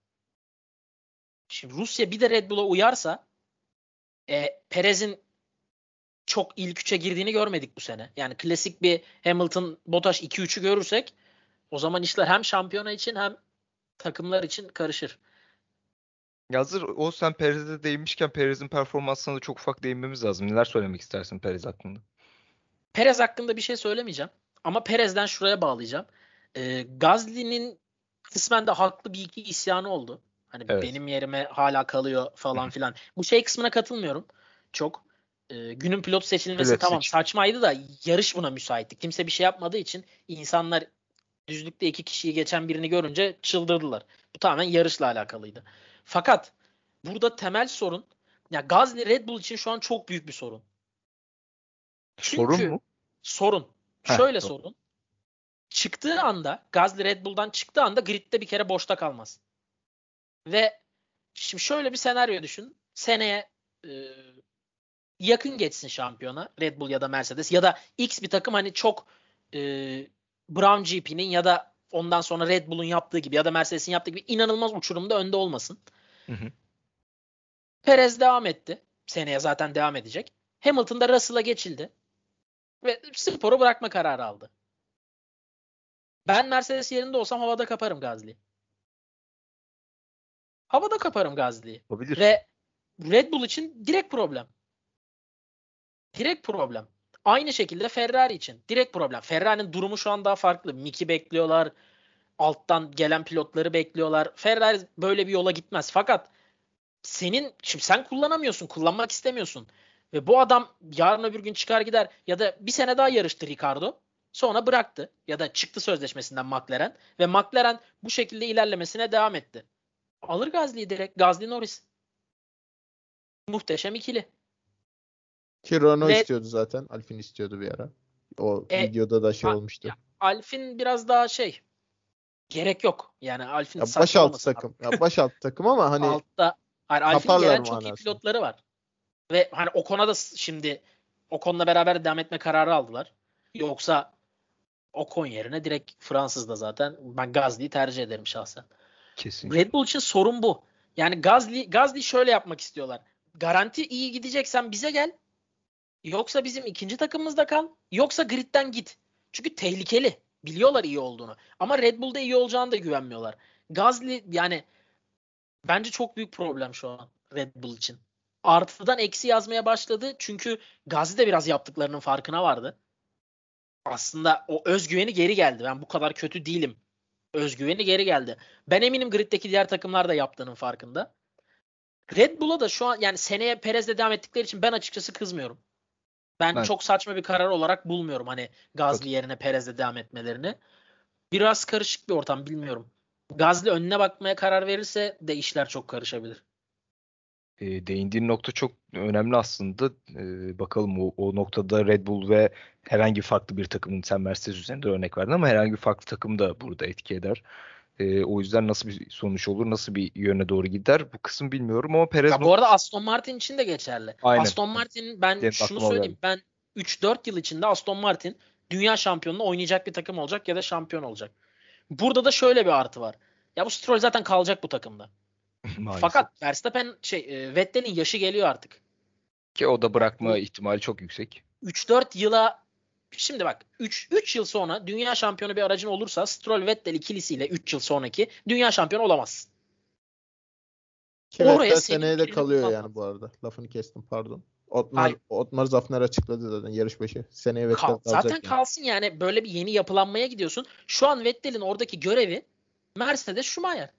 Şimdi Rusya bir de Red Bull'a uyarsa e, Perez'in çok ilk üçe girdiğini görmedik bu sene. Yani klasik bir Hamilton Bottas iki üçü görürsek o zaman işler hem şampiyona için hem takımlar için karışır. Ya hazır o sen Perez'e değinmişken Perez'in performansına da çok ufak değinmemiz lazım. Neler söylemek istersin Perez hakkında? Perez hakkında bir şey söylemeyeceğim. Ama Perez'den şuraya bağlayacağım. E, Gasly'nin kısmen de haklı bir iki isyanı oldu. Hani Evet. benim yerime hala kalıyor falan filan. Bu şey kısmına katılmıyorum çok. E, günün pilot seçilmesi Pilot tamam seç. saçmaydı da yarış buna müsaitti. Kimse bir şey yapmadığı için insanlar düzlükte iki kişiyi geçen birini görünce çıldırdılar. Bu tamamen yarışla alakalıydı. Fakat burada temel sorun, ya Gasly Red Bull için şu an çok büyük bir sorun. Sorun Çünkü mu? sorun. Heh, Şöyle doğru. sorun. Çıktığı anda Gasly Red Bull'dan çıktığı anda gridde bir kere boşta kalmaz. Ve şimdi şöyle bir senaryo düşün. Seneye e, yakın geçsin şampiyona Red Bull ya da Mercedes ya da X bir takım hani çok e, Brown G P'nin ya da ondan sonra Red Bull'un yaptığı gibi ya da Mercedes'in yaptığı gibi inanılmaz uçurumda önde olmasın. Hı hı. Perez devam etti. Seneye zaten devam edecek. Hamilton da Russell'a geçildi. Ve sporu bırakma kararı aldı. Ben Mercedes yerinde olsam havada kaparım Gasly'yi. Havada kaparım Gasly'yi. Olabilir. Ve Red Bull için direkt problem. Direkt problem. Aynı şekilde Ferrari için direkt problem. Ferrari'nin durumu şu an daha farklı. Mick'i bekliyorlar. alttan gelen pilotları bekliyorlar. Ferrari böyle bir yola gitmez. Fakat senin şimdi sen kullanamıyorsun, kullanmak istemiyorsun. Ve bu adam yarın öbür gün çıkar gider ya da bir sene daha yarıştı Ricardo. Sonra bıraktı ya da çıktı sözleşmesinden McLaren ve McLaren bu şekilde ilerlemesine devam etti. Alır Gasly'yi direkt. Gasly Norris. Muhteşem ikili. Ki Renault Ve istiyordu zaten. Alpine istiyordu bir ara. O e, videoda da şey A- olmuştu. ya, Alfin biraz daha şey gerek yok. Yani Alfin Ya başaltı saçmalamasın takım. Ya başaltı takım ama hani altta. Hayır, Alfin'in kaparlar gelen çok iyi manasında. pilotları var. Ve hani o konuda şimdi Ocon'la beraber devam etme kararı aldılar. Yoksa Ocon yerine direkt Fransız da zaten ben Gasly'yi tercih ederim şahsen. Kesinlikle. Red Bull için sorun bu. Yani Gasly Gasly şöyle yapmak istiyorlar. Garanti iyi gideceksen bize gel. Yoksa bizim ikinci takımımızda kal. Yoksa gridden git. Çünkü tehlikeli. Biliyorlar iyi olduğunu. Ama Red Bull'da iyi olacağını da güvenmiyorlar. Gasly yani bence çok büyük problem şu an Red Bull için. Artıdan eksi yazmaya başladı. Çünkü Gasly de biraz yaptıklarının farkına vardı. Aslında o özgüveni geri geldi. Ben bu kadar kötü değilim. Özgüveni geri geldi. Ben eminim griddeki diğer takımlar da yaptığının farkında. Red Bull'a da şu an yani seneye Perez'le devam ettikleri için ben açıkçası kızmıyorum. Ben Ben çok saçma bir karar olarak bulmuyorum hani Gasly yerine Perez'le devam etmelerini. Biraz karışık bir ortam bilmiyorum. Gasly önüne bakmaya karar verirse de işler çok karışabilir. E, değindiğin nokta çok önemli aslında. E, bakalım o, o noktada Red Bull ve herhangi farklı bir takımın, sen Mercedes üzerinde örnek verdin ama herhangi bir farklı takım da burada etki eder. E, o yüzden nasıl bir sonuç olur, nasıl bir yöne doğru gider bu kısım bilmiyorum ama Perez Ya bu arada Aston Martin için de geçerli. aynen. Aston Martin ben Benim şunu aklıma o söyleyeyim. geldi. Ben üç dört yıl içinde Aston Martin dünya şampiyonluğu oynayacak bir takım olacak ya da şampiyon olacak. Burada da şöyle bir artı var. Ya bu Stroll zaten kalacak bu takımda. Maalesef. Fakat Verstappen şey e, Vettel'in yaşı geliyor artık. Ki o da bırakma Bu ihtimali çok yüksek. üç dört yıla şimdi bak üç üç yıl sonra dünya şampiyonu bir aracın olursa Stroll Vettel ikilisiyle üç yıl sonraki dünya şampiyonu olamazsın. Ki Oraya Vettel senin seneye de birini kalıyor bulman yani lazım. bu arada. Lafını kestim pardon. Otmar, Hayır. Otmar Zafner açıkladı zaten yarış başı. Seneye Vettel Kal, kalacak zaten yani. kalsın yani böyle bir yeni yapılanmaya gidiyorsun. Şu an Vettel'in oradaki görevi Mercedes Schumacher.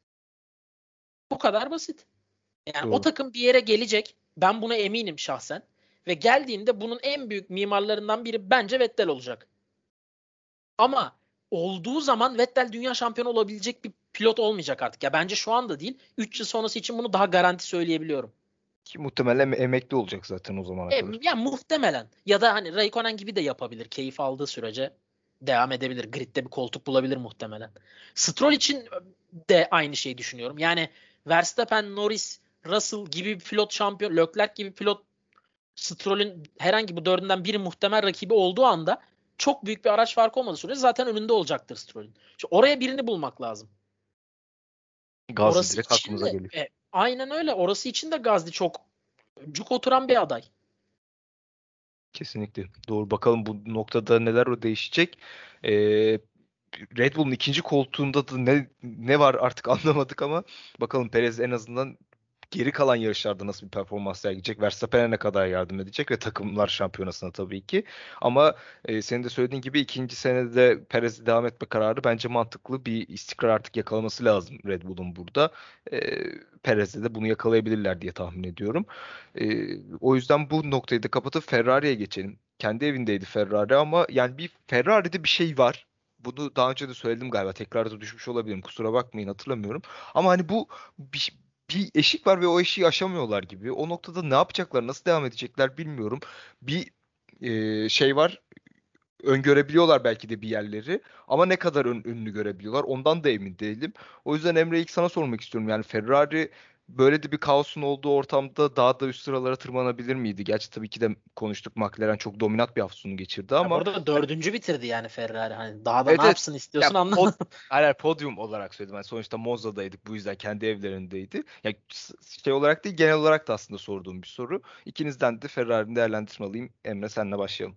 Bu kadar basit. Yani o Doğru. takım bir yere gelecek. Ben buna eminim şahsen. Ve geldiğinde bunun en büyük mimarlarından biri bence Vettel olacak. Ama olduğu zaman Vettel dünya şampiyonu olabilecek bir pilot olmayacak artık. Ya bence şu anda değil. üç yıl sonrası için bunu daha garanti söyleyebiliyorum. Ki muhtemelen emekli olacak zaten o zamana E, kadar. ya muhtemelen. Ya da hani Raikkonen gibi de yapabilir. Keyif aldığı sürece devam edebilir. Gridde bir koltuk bulabilir muhtemelen. Stroll için de aynı şeyi düşünüyorum. Yani Verstappen, Norris, Russell gibi bir pilot şampiyon, Leclerc gibi pilot Stroll'ün herhangi bu dördünden biri muhtemel rakibi olduğu anda çok büyük bir araç farkı olmadığı sürece zaten önünde olacaktır Stroll'ün. İşte oraya birini bulmak lazım. Gasly Orası direkt için aklımıza de geliyor. e, aynen öyle. Orası için de Gasly çok cuk oturan bir aday. Kesinlikle. Doğru. Bakalım bu noktada neler o değişecek. Ee, Red Bull'un ikinci koltuğunda da ne ne var artık anlamadık ama bakalım Perez en azından geri kalan yarışlarda nasıl bir performans sergileyecek? Verstappen'e ne kadar yardım edecek ve takımlar şampiyonasına tabii ki. Ama e, senin de söylediğin gibi ikinci senede Perez'e devam etme kararı bence mantıklı. Bir istikrar artık yakalaması lazım Red Bull'un burada. E, Perez'de de bunu yakalayabilirler diye tahmin ediyorum. E, o yüzden bu noktayı da kapatıp Ferrari'ye geçelim. Kendi evindeydi Ferrari ama yani bir Ferrari'de bir şey var. Bunu daha önce de söyledim galiba. Tekrar da düşmüş olabilirim. Kusura bakmayın hatırlamıyorum. Ama hani bu bir, bir eşik var ve o eşiği aşamıyorlar gibi. O noktada ne yapacaklar, nasıl devam edecekler bilmiyorum. Bir e, şey var. Öngörebiliyorlar belki de bir yerleri ama ne kadar ön, önünü görebiliyorlar ondan da emin değilim. O yüzden Emre ilk sana sormak istiyorum. Yani Ferrari böyle de bir kaosun olduğu ortamda daha da üst sıralara tırmanabilir miydi? Gerçi tabii ki de konuştuk, McLaren çok dominant bir hafta sonu geçirdi Ya bu ama arada dördüncü bitirdi yani Ferrari. Hani daha da evet, ne evet. yapsın Ya istiyorsun pod, anlamadım. hayır, podyum olarak söyledim. Yani sonuçta Monza'daydık. Bu yüzden kendi evlerindeydi. Yani s- şey olarak değil genel olarak da aslında sorduğum bir soru. İkinizden de Ferrari'nin değerlendirme alayım. Emre senle başlayalım.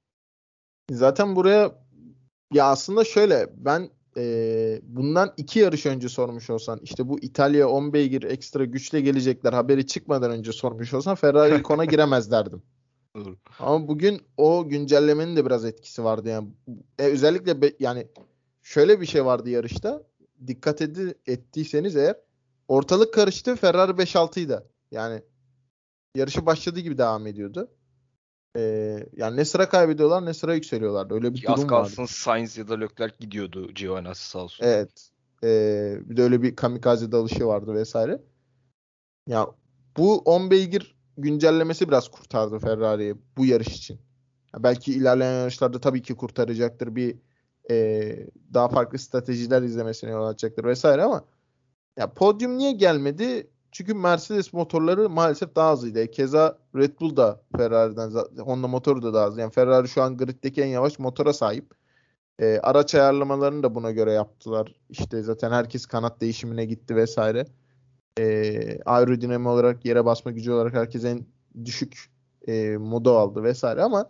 Zaten buraya ya aslında şöyle ben e, bundan iki yarış önce sormuş olsan işte bu İtalya on beygir ekstra güçle gelecekler haberi çıkmadan önce sormuş olsan Ferrari ilk ona giremez derdim. Doğru. Ama bugün o güncellemenin de biraz etkisi vardı yani. E, özellikle be, yani şöyle bir şey vardı yarışta. Dikkat edi, ettiyseniz eğer ortalık karıştı. Ferrari beş altıydı. Yani yarışı başladığı gibi devam ediyordu. Ee, yani ne sıra kaybediyorlar ne sıra yükseliyorlardı. Öyle bir Ki az durum vardı. kalsın Sainz ya da Leclerc gidiyordu Giovinazzi sağ olsun. Evet. Ee, bir de öyle bir kamikaze dalışı vardı vesaire. Ya bu on beygir güncellemesi biraz kurtardı Ferrari'yi bu yarış için. Ya belki ilerleyen yarışlarda tabii ki kurtaracaktır. Bir e, daha farklı stratejiler izlemesine yol açacaktır vesaire ama ya podyum niye gelmedi? Çünkü Mercedes motorları maalesef daha hızlıydı. Keza Red Bull da Ferrari'den, Honda motoru da daha hızlı. Yani Ferrari şu an griddeki en yavaş motora sahip. E, araç ayarlamalarını da buna göre yaptılar. İşte zaten herkes kanat değişimine gitti vesaire. E, aerodinami olarak, yere basma gücü olarak herkes en düşük e, modu aldı vesaire ama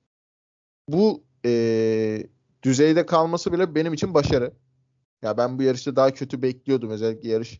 bu e, düzeyde kalması bile benim için başarı. Ya ben bu yarışta daha kötü bekliyordum. Özellikle yarış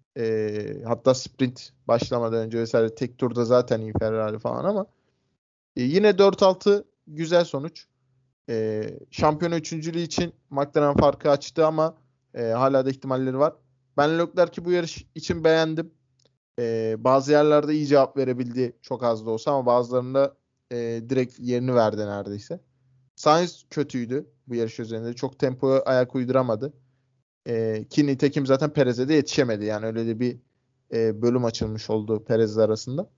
e, hatta sprint başlamadan önce vesaire tek turda zaten iyi Ferrari falan ama e, yine dört altı güzel sonuç. E, şampiyona üçüncülüğü için McLaren farkı açtı ama e, hala da ihtimalleri var. Ben Leclerc'i bu yarış için beğendim. E, bazı yerlerde iyi cevap verebildi çok az da olsa ama bazılarında e, direkt yerini verdi neredeyse. Sainz kötüydü bu yarış üzerinde. Çok tempoya ayak uyduramadı. E, ki nitekim zaten Perez'e de yetişemedi. Yani öyle de bir e, bölüm açılmış oldu Perez'le arasında.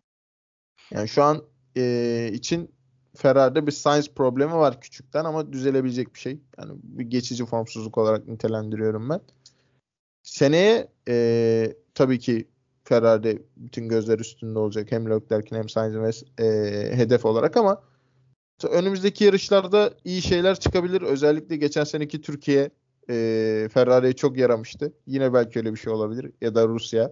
Yani şu an e, için Ferrari'de bir Sainz problemi var küçükten ama düzelebilecek bir şey. Yani bir geçici formsuzluk olarak nitelendiriyorum ben. Seneye e, tabii ki Ferrari'de bütün gözler üstünde olacak. Hem Leclerc'in hem Sainz'in e, hedef olarak ama önümüzdeki yarışlarda iyi şeyler çıkabilir. Özellikle geçen seneki Türkiye e, Ferrari'ye çok yaramıştı. Yine belki öyle bir şey olabilir. Ya da Rusya.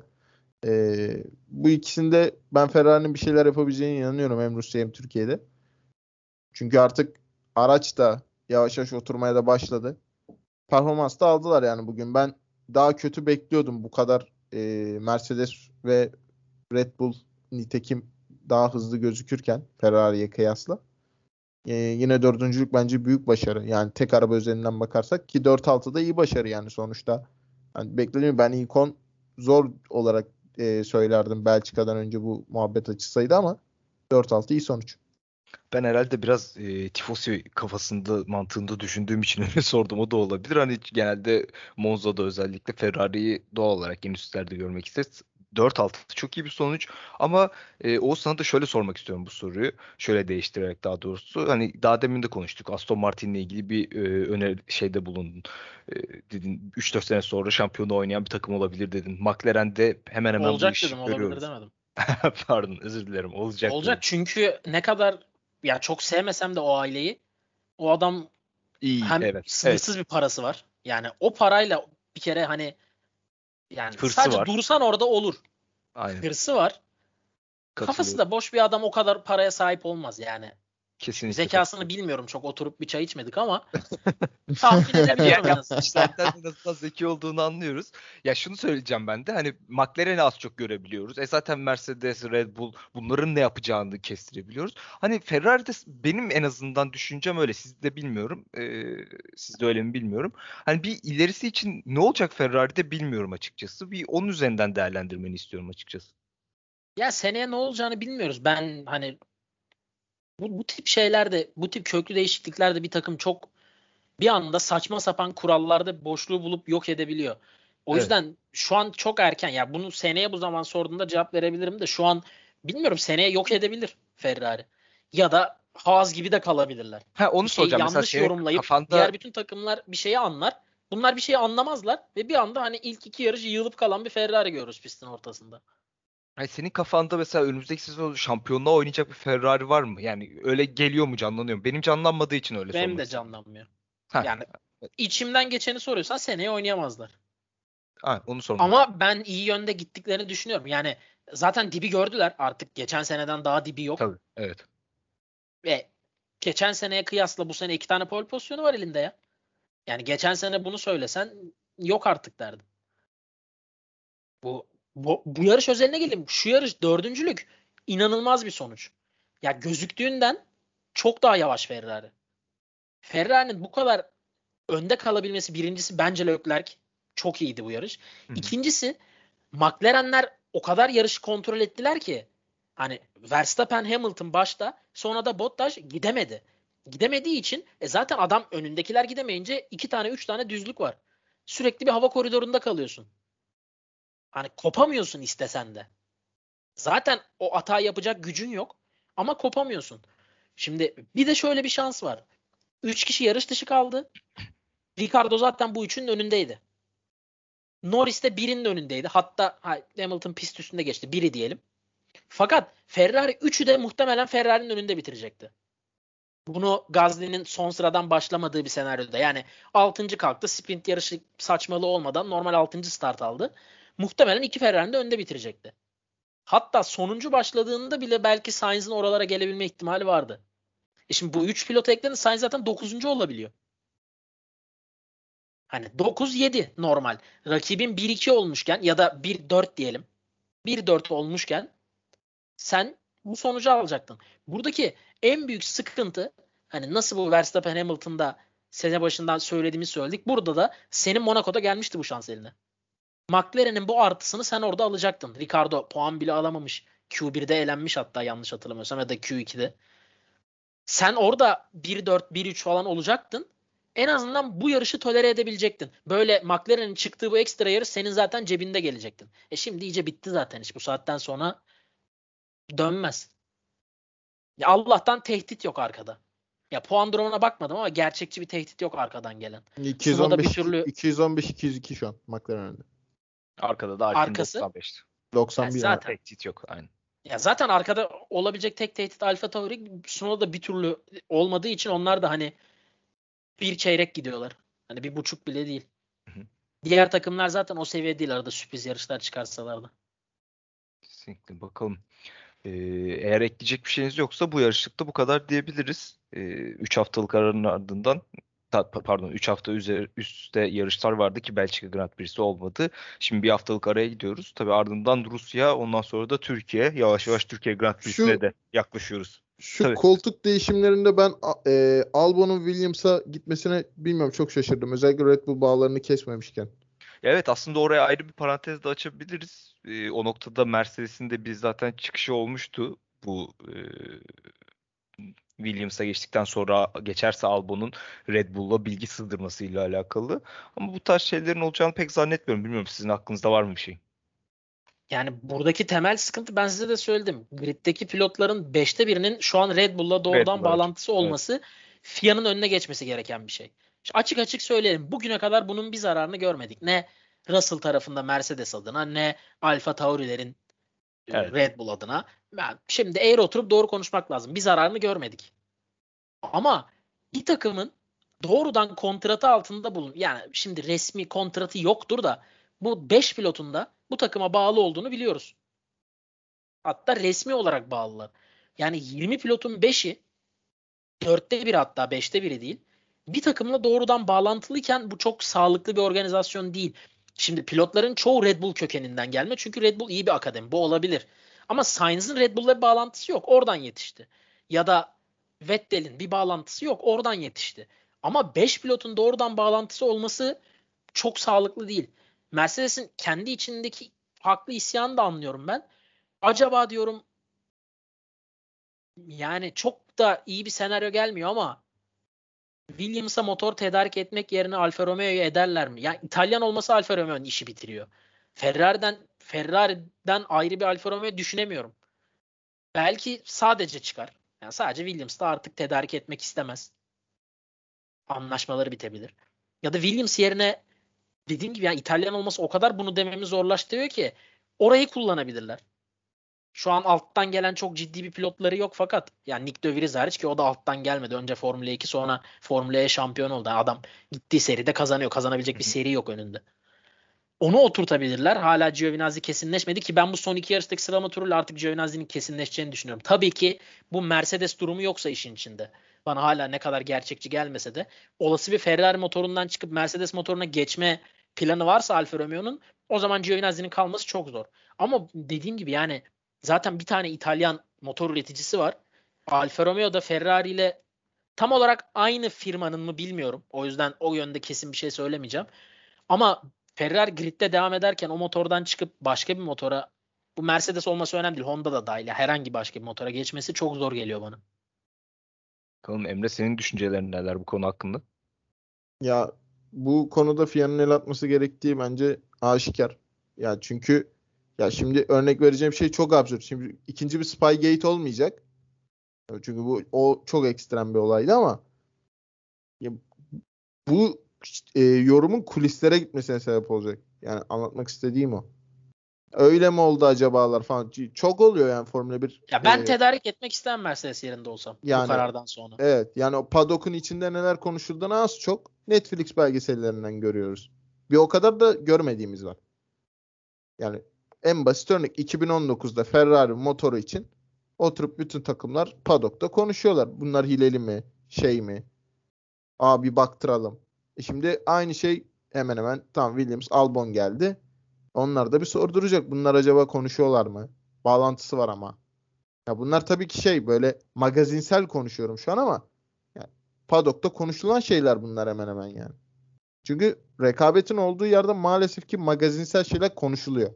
E, bu ikisinde ben Ferrari'nin bir şeyler yapabileceğine inanıyorum. Hem Rusya hem Türkiye'de. Çünkü artık araç da yavaş yavaş oturmaya da başladı. Performans da aldılar yani bugün. Ben daha kötü bekliyordum bu kadar e, Mercedes ve Red Bull nitekim daha hızlı gözükürken Ferrari'ye kıyasla. Ee, yine dördüncülük bence büyük başarı. Yani tek araba üzerinden bakarsak ki dört altı da iyi başarı yani sonuçta. Yani beklediğim ben ilk on zor olarak e, söylerdim Belçika'dan önce bu muhabbet açısaydı ama dört altı iyi sonuç. Ben herhalde biraz e, tifosi kafasında mantığında düşündüğüm için öyle sordum. O da olabilir. Hani genelde Monza'da özellikle Ferrari'yi doğal olarak en üstlerde görmek isteriz. dört altı çok iyi bir sonuç ama e, Oğuz sana da şöyle sormak istiyorum bu soruyu. Şöyle değiştirerek daha doğrusu. Hani daha demin de konuştuk. Aston Martin'le ilgili bir e, öneri şeyde bulundun. E, dedin üç dört sene sonra şampiyonu oynayan bir takım olabilir dedin. McLaren'de hemen hemen bu Olacak işi dedim, olabilir görüyoruz. demedim. Pardon, özür dilerim. Olacak Olacak dedim. çünkü ne kadar ya çok sevmesem de o aileyi, o adam İyi, hem evet. sınırsız Evet. bir parası var. Yani o parayla bir kere hani yani Hırsı sadece var. dursan orada olur. Aynen. Hırsı var. Kafası Katılıyorum. da boş bir adam o kadar paraya sahip olmaz yani. Şimdi Kesinlikle zekasını katılıyorum. bilmiyorum, çok oturup bir çay içmedik ama tahmin edebiliyorum en azından. İşlerden en azından zeki olduğunu anlıyoruz. Ya şunu söyleyeceğim ben de hani McLaren'i az çok görebiliyoruz. E zaten Mercedes, Red Bull bunların ne yapacağını kestirebiliyoruz. Hani Ferrari'de benim en azından düşüncem öyle. Siz de bilmiyorum. Ee, siz de öyle mi bilmiyorum. Hani bir ilerisi için ne olacak Ferrari'de bilmiyorum açıkçası. Bir onun üzerinden değerlendirmeni istiyorum açıkçası. Ya seneye ne olacağını bilmiyoruz. Ben hani bu, bu tip şeylerde, bu tip köklü değişikliklerde bir takım çok bir anda saçma sapan kurallarda boşluğu bulup yok edebiliyor. O Evet. yüzden şu an çok erken. Ya bunu seneye bu zaman sorduğunda cevap verebilirim de şu an bilmiyorum, seneye yok edebilir Ferrari. Ya da Haas gibi de kalabilirler. Ha onu Bir şeyi soracağım. Mesela yanlış senin yorumlayıp kafanda diğer bütün takımlar bir şeyi anlar. Bunlar bir şeyi anlamazlar ve bir anda hani ilk iki yarışı yığılıp kalan bir Ferrari görürüz pistin ortasında. Hani senin kafanda mesela önümüzdeki sezon şampiyonluğa oynayacak bir Ferrari var mı? Yani öyle geliyor mu, canlanıyor mu? Benim canlanmadığı için öyle Benim sormak de istedim. canlanmıyor. Ha, Yani içimden geçeni soruyorsan seneye oynayamazlar. ha onu sormak istedim. Ama ben iyi yönde gittiklerini düşünüyorum. Yani zaten dibi gördüler. Artık geçen seneden daha dibi yok. Tabii. Evet. Ve geçen seneye kıyasla bu sene iki tane pole pozisyonu var elinde ya. Yani geçen sene bunu söylesen yok artık derdim. Bu, bu, bu yarış özeline gelin. Şu yarış dördüncülük inanılmaz bir sonuç. Ya gözüktüğünden çok daha yavaş Ferrari. Ferrari'nin bu kadar önde kalabilmesi birincisi bence Leclerc çok iyiydi bu yarış. Hı hı. İkincisi McLaren'ler o kadar yarışı kontrol ettiler ki hani Verstappen, Hamilton başta, sonra da Bottas gidemedi. Gidemediği için e zaten adam önündekiler gidemeyince iki tane üç tane düzlük var. Sürekli bir hava koridorunda kalıyorsun. Hani kopamıyorsun istesen de. Zaten o hata yapacak gücün yok ama kopamıyorsun. Şimdi bir de şöyle bir şans var. Üç kişi yarış dışı kaldı. Ricardo zaten bu üçünün önündeydi. Norris de birinin önündeydi. Hatta Hamilton pist üstünde geçti. Biri diyelim. Fakat Ferrari üçü de muhtemelen Ferrari'nin önünde bitirecekti. Bunu Gasly'nin son sıradan başlamadığı bir senaryoda. Yani altıncı kalktı. Sprint yarışı saçmalığı olmadan normal altıncı start aldı. Muhtemelen iki Ferrari'nin de önünde bitirecekti. Hatta sonuncu başladığında bile belki Sainz'in oralara gelebilme ihtimali vardı. E şimdi bu üç pilot eklenin, Sainz zaten dokuzuncu olabiliyor. Hani dokuz yedi normal. Rakibin bir iki olmuşken ya da bir dört diyelim. bir dört olmuşken sen bu sonucu alacaktın. Buradaki en büyük sıkıntı, hani nasıl bu Verstappen Hamilton'da sene başından söylediğimiz söyledik. Burada da senin Monaco'da gelmişti bu şans eline. McLaren'in bu artısını sen orada alacaktın. Ricardo puan bile alamamış. Q bir'de elenmiş hatta yanlış hatırlamıyorsam, ya da Q iki'de. Sen orada bir dört bir üç falan olacaktın. En azından bu yarışı tolere edebilecektin. Böyle McLaren'in çıktığı bu ekstra yarış senin zaten cebinde gelecektin. E şimdi iyice bitti zaten iş. Bu saatten sonra dönmez. Ya Allah'tan tehdit yok arkada. Ya puan durumuna bakmadım ama gerçekçi bir tehdit yok arkadan gelen. iki yüz on beş, bir türlü iki yüz on beş iki yüz iki şu an McLaren önünde. Arkada da Alpine Arkası? doksan beşti. doksan bir Yani zaten. Tehdit yok. Aynen. Ya zaten arkada olabilecek tek tehdit Alfa Tauri. Sunoda'da bir türlü olmadığı için onlar da hani bir çeyrek gidiyorlar. Hani bir buçuk bile değil. Hı hı. Diğer takımlar zaten o seviye değil, arada sürpriz yarışlar çıkarsalar da. Kesinlikle. Bakalım. Ee, eğer ekleyecek bir şeyiniz yoksa bu yarışlıkta bu kadar diyebiliriz. üç haftalık aranın ardından ta- pardon üç hafta üzeri, üstte yarışlar vardı ki Belçika Grand Prix'si olmadı. Şimdi bir haftalık araya gidiyoruz. Tabii ardından Rusya, ondan sonra da Türkiye. Yavaş yavaş Türkiye Grand Prix'sine Şu- de yaklaşıyoruz. Şu Tabii. koltuk değişimlerinde ben e, Albon'un Williams'a gitmesine bilmiyorum çok şaşırdım. Özellikle Red Bull bağlarını kesmemişken. Evet, aslında oraya ayrı bir parantez de açabiliriz. Ee, o noktada Mercedes'in de bir zaten çıkışı olmuştu. Bu e, Williams'a geçtikten sonra geçerse Albon'un Red Bull'la bilgi sızdırmasıyla alakalı. Ama bu tarz şeylerin olacağını pek zannetmiyorum. Bilmiyorum, sizin aklınızda var mı bir şey? Yani buradaki temel sıkıntı, ben size de söyledim. Grid'deki pilotların beşte birinin şu an Red Bull'la doğrudan Red Bull'a bağlantısı olması, F I A'nın önüne geçmesi gereken bir şey. Şimdi açık açık söyleyelim. Bugüne kadar bunun bir zararını görmedik. Ne Russell tarafında Mercedes adına, ne Alfa Tauri'lerin e, Evet. Red Bull adına. Ben, şimdi eğri oturup doğru konuşmak lazım. Bir zararını görmedik. Ama bir takımın doğrudan kontratı altında bulun. Yani şimdi resmi kontratı yoktur da bu beş pilotun da bu takıma bağlı olduğunu biliyoruz. Hatta resmi olarak bağlılar. Yani yirmi pilotun beşi, dörtte biri, hatta beşte biri değil, bir takımla doğrudan bağlantılıyken bu çok sağlıklı bir organizasyon değil. Şimdi pilotların çoğu Red Bull kökeninden gelme. Çünkü Red Bull iyi bir akademi. Bu olabilir. Ama Sainz'in Red Bull'la bir bağlantısı yok. Oradan yetişti. Ya da Vettel'in bir bağlantısı yok. Oradan yetişti. Ama beş pilotun doğrudan bağlantısı olması çok sağlıklı değil. Mercedes'in kendi içindeki haklı isyanı da anlıyorum ben. Acaba diyorum, yani çok da iyi bir senaryo gelmiyor ama Williams'a motor tedarik etmek yerine Alfa Romeo'yu ederler mi? Yani İtalyan olması Alfa Romeo'nun işi bitiriyor. Ferrari'den Ferrari'den ayrı bir Alfa Romeo düşünemiyorum. Belki sadece çıkar. Yani sadece Williams da artık tedarik etmek istemez. Anlaşmaları bitebilir. Ya da Williams yerine, dediğim gibi, yani İtalyan olması o kadar bunu dememi zorlaştırıyor ki orayı kullanabilirler. Şu an alttan gelen çok ciddi bir pilotları yok fakat yani Nick De Vries hariç, ki o da alttan gelmedi. Önce Formula iki, sonra Formula E şampiyon oldu. Yani adam gittiği seride kazanıyor. Kazanabilecek bir seri yok önünde. Onu oturtabilirler. Hala Giovinazzi kesinleşmedi ki ben bu son iki yarıştaki sıralama turuyla artık Giovinazzi'nin kesinleşeceğini düşünüyorum. Tabii ki bu Mercedes durumu yoksa işin içinde. Bana hala ne kadar gerçekçi gelmese de olası bir Ferrari motorundan çıkıp Mercedes motoruna geçme planı varsa Alfa Romeo'nun, o zaman Giovinazzi'nin kalması çok zor. Ama dediğim gibi yani zaten bir tane İtalyan motor üreticisi var. Alfa Romeo da Ferrari ile tam olarak aynı firmanın mı bilmiyorum. O yüzden o yönde kesin bir şey söylemeyeceğim. Ama Ferrari gridde devam ederken o motordan çıkıp başka bir motora, bu Mercedes olması önemli değil, Honda da dahil, herhangi başka bir motora geçmesi çok zor geliyor bana. Bakalım Emre, senin düşüncelerin neler bu konu hakkında? Ya bu konuda F I A'nın el atması gerektiği bence aşikar. Ya çünkü ya şimdi örnek vereceğim şey çok absürt. Şimdi ikinci bir Spygate olmayacak. Çünkü bu o çok ekstrem bir olaydı ama ya bu e, yorumun kulislere gitmesine sebep olacak. Yani anlatmak istediğim o. Öyle mi oldu acabalar falan. Çok oluyor yani Formula bir. Ya ben e, tedarik etmek istemem Mercedes yerinde olsam bu yani karardan sonra. evet, yani o paddock'un içinde neler konuşulduğunu az çok Netflix belgesellerinden görüyoruz. Bir o kadar da görmediğimiz var. Yani en basit örnek iki bin on dokuzda Ferrari motoru için oturup bütün takımlar paddock'ta konuşuyorlar. Bunlar hileli mi, şey mi? Aa bir baktıralım. E şimdi aynı şey hemen hemen tam Williams, Albon geldi. Onlar da bir sorduracak. Bunlar acaba konuşuyorlar mı? Bağlantısı var ama. Ya bunlar tabii ki şey, böyle magazinsel konuşuyorum şu an ama yani paddock'ta konuşulan şeyler bunlar hemen hemen yani. Çünkü rekabetin olduğu yerde maalesef ki magazinsel şeyler konuşuluyor.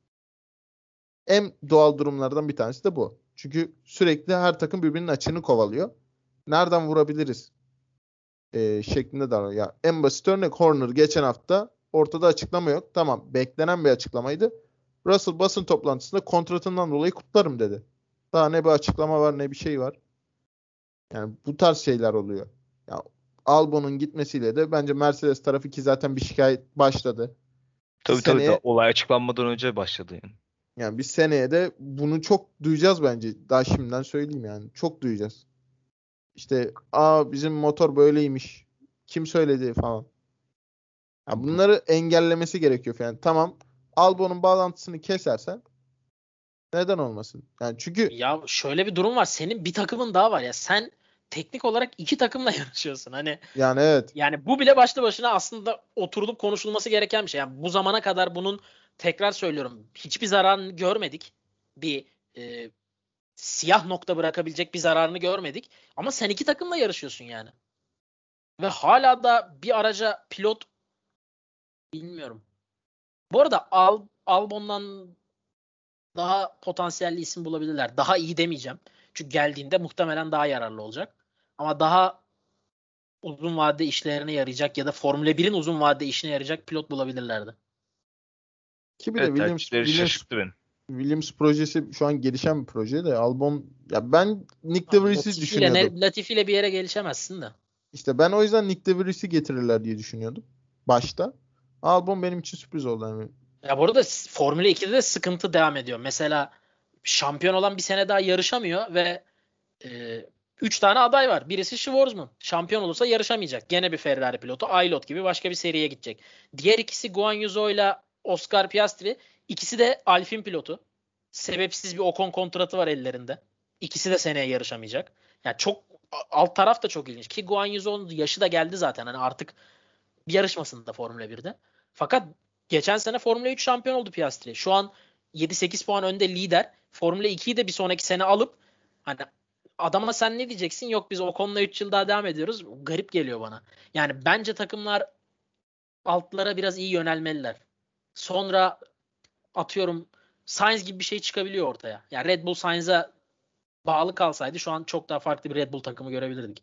En doğal durumlardan bir tanesi de bu. Çünkü sürekli her takım birbirinin açığını kovalıyor. Nereden vurabiliriz e, şeklinde davranıyor. Ya en basit örnek Horner geçen hafta ortada açıklama yok. Tamam, beklenen bir açıklamaydı. Russell basın toplantısında kontratından dolayı kutlarım dedi. Daha ne bir açıklama var ne bir şey var. Yani bu tarz şeyler oluyor. Ya Albon'un gitmesiyle de bence Mercedes tarafı, ki zaten bir şikayet başladı. Bir Tabii tabii, da seneye olay açıklanmadan önce başladı yani. yani bir seneye de bunu çok duyacağız bence. Daha şimdiden söyleyeyim yani. Çok duyacağız. İşte aa bizim motor böyleymiş. Kim söyledi falan. Ya bunları engellemesi gerekiyor falan. Tamam. Albon'un bağlantısını kesersen neden olmasın? Yani çünkü Ya şöyle bir durum var. Senin bir takımın daha var ya. Sen teknik olarak iki takımla yarışıyorsun. Hani yani evet. yani bu bile başlı başına aslında oturulup konuşulması gereken bir şey. Yani bu zamana kadar bunun, tekrar söylüyorum, hiçbir zararını görmedik. Bir e, siyah nokta bırakabilecek bir zararını görmedik. Ama sen iki takımla yarışıyorsun yani. Ve hala da bir araca pilot, bilmiyorum. Bu arada Al, Albon'dan daha potansiyelli isim bulabilirler. Daha iyi demeyeceğim. Çünkü geldiğinde muhtemelen daha yararlı olacak. Ama daha uzun vadede işlerine yarayacak ya da Formula birin uzun vadede işine yarayacak pilot bulabilirlerdi. Ki bir de Evet, Williams tercihleri Williams şaşırttı beni. Williams projesi şu an gelişen bir proje de Albon, ya ben Nick De Vries'i Latifi ile, düşünüyordum. ne, Latifi ile bir yere gelişemezsin de. İşte ben o yüzden Nick De Vries'i getirirler diye düşünüyordum başta. Albon benim için sürpriz oldu. Yani Ya bu arada Formula ikide de sıkıntı devam ediyor. Mesela şampiyon olan bir sene daha yarışamıyor ve e, üç tane aday var. Birisi Schwarzman. Şampiyon olursa yarışamayacak. Gene bir Ferrari pilotu. Aylot gibi başka bir seriye gidecek. Diğer ikisi Guan Yuzo ile Oscar Piastri. İkisi de Alpine pilotu. Sebepsiz bir Ocon kontratı var ellerinde. İkisi de seneye yarışamayacak. Yani çok alt taraf da çok ilginç. Ki Guan Yuzo'nun yaşı da geldi zaten. Hani artık bir yarışmasında Formula birde. Fakat geçen sene Formula üç şampiyon oldu Piastri. Şu an yedi sekiz puan önde lider. Formula ikiyi de bir sonraki sene alıp hani adama sen ne diyeceksin? Yok biz Ocon'la üç yıl daha devam ediyoruz. Garip geliyor bana. Yani bence takımlar altlara biraz iyi yönelmeliler. Sonra atıyorum Sainz gibi bir şey çıkabiliyor ortaya. Yani Red Bull Sainz'a bağlı kalsaydı şu an çok daha farklı bir Red Bull takımı görebilirdik.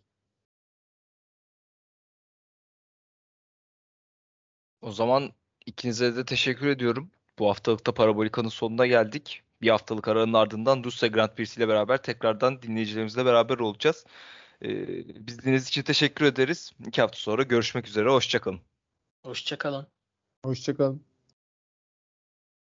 O zaman ikinize de teşekkür ediyorum. Bu haftalıkta Parabolika'nın sonuna geldik. Bir haftalık aranın ardından Rusya Grand Prix ile beraber tekrardan dinleyicilerimizle beraber olacağız. Ee, biz dinlediğiniz için teşekkür ederiz. İki hafta sonra görüşmek üzere. Hoşça kalın. Hoşçakalın. hoşça kalın.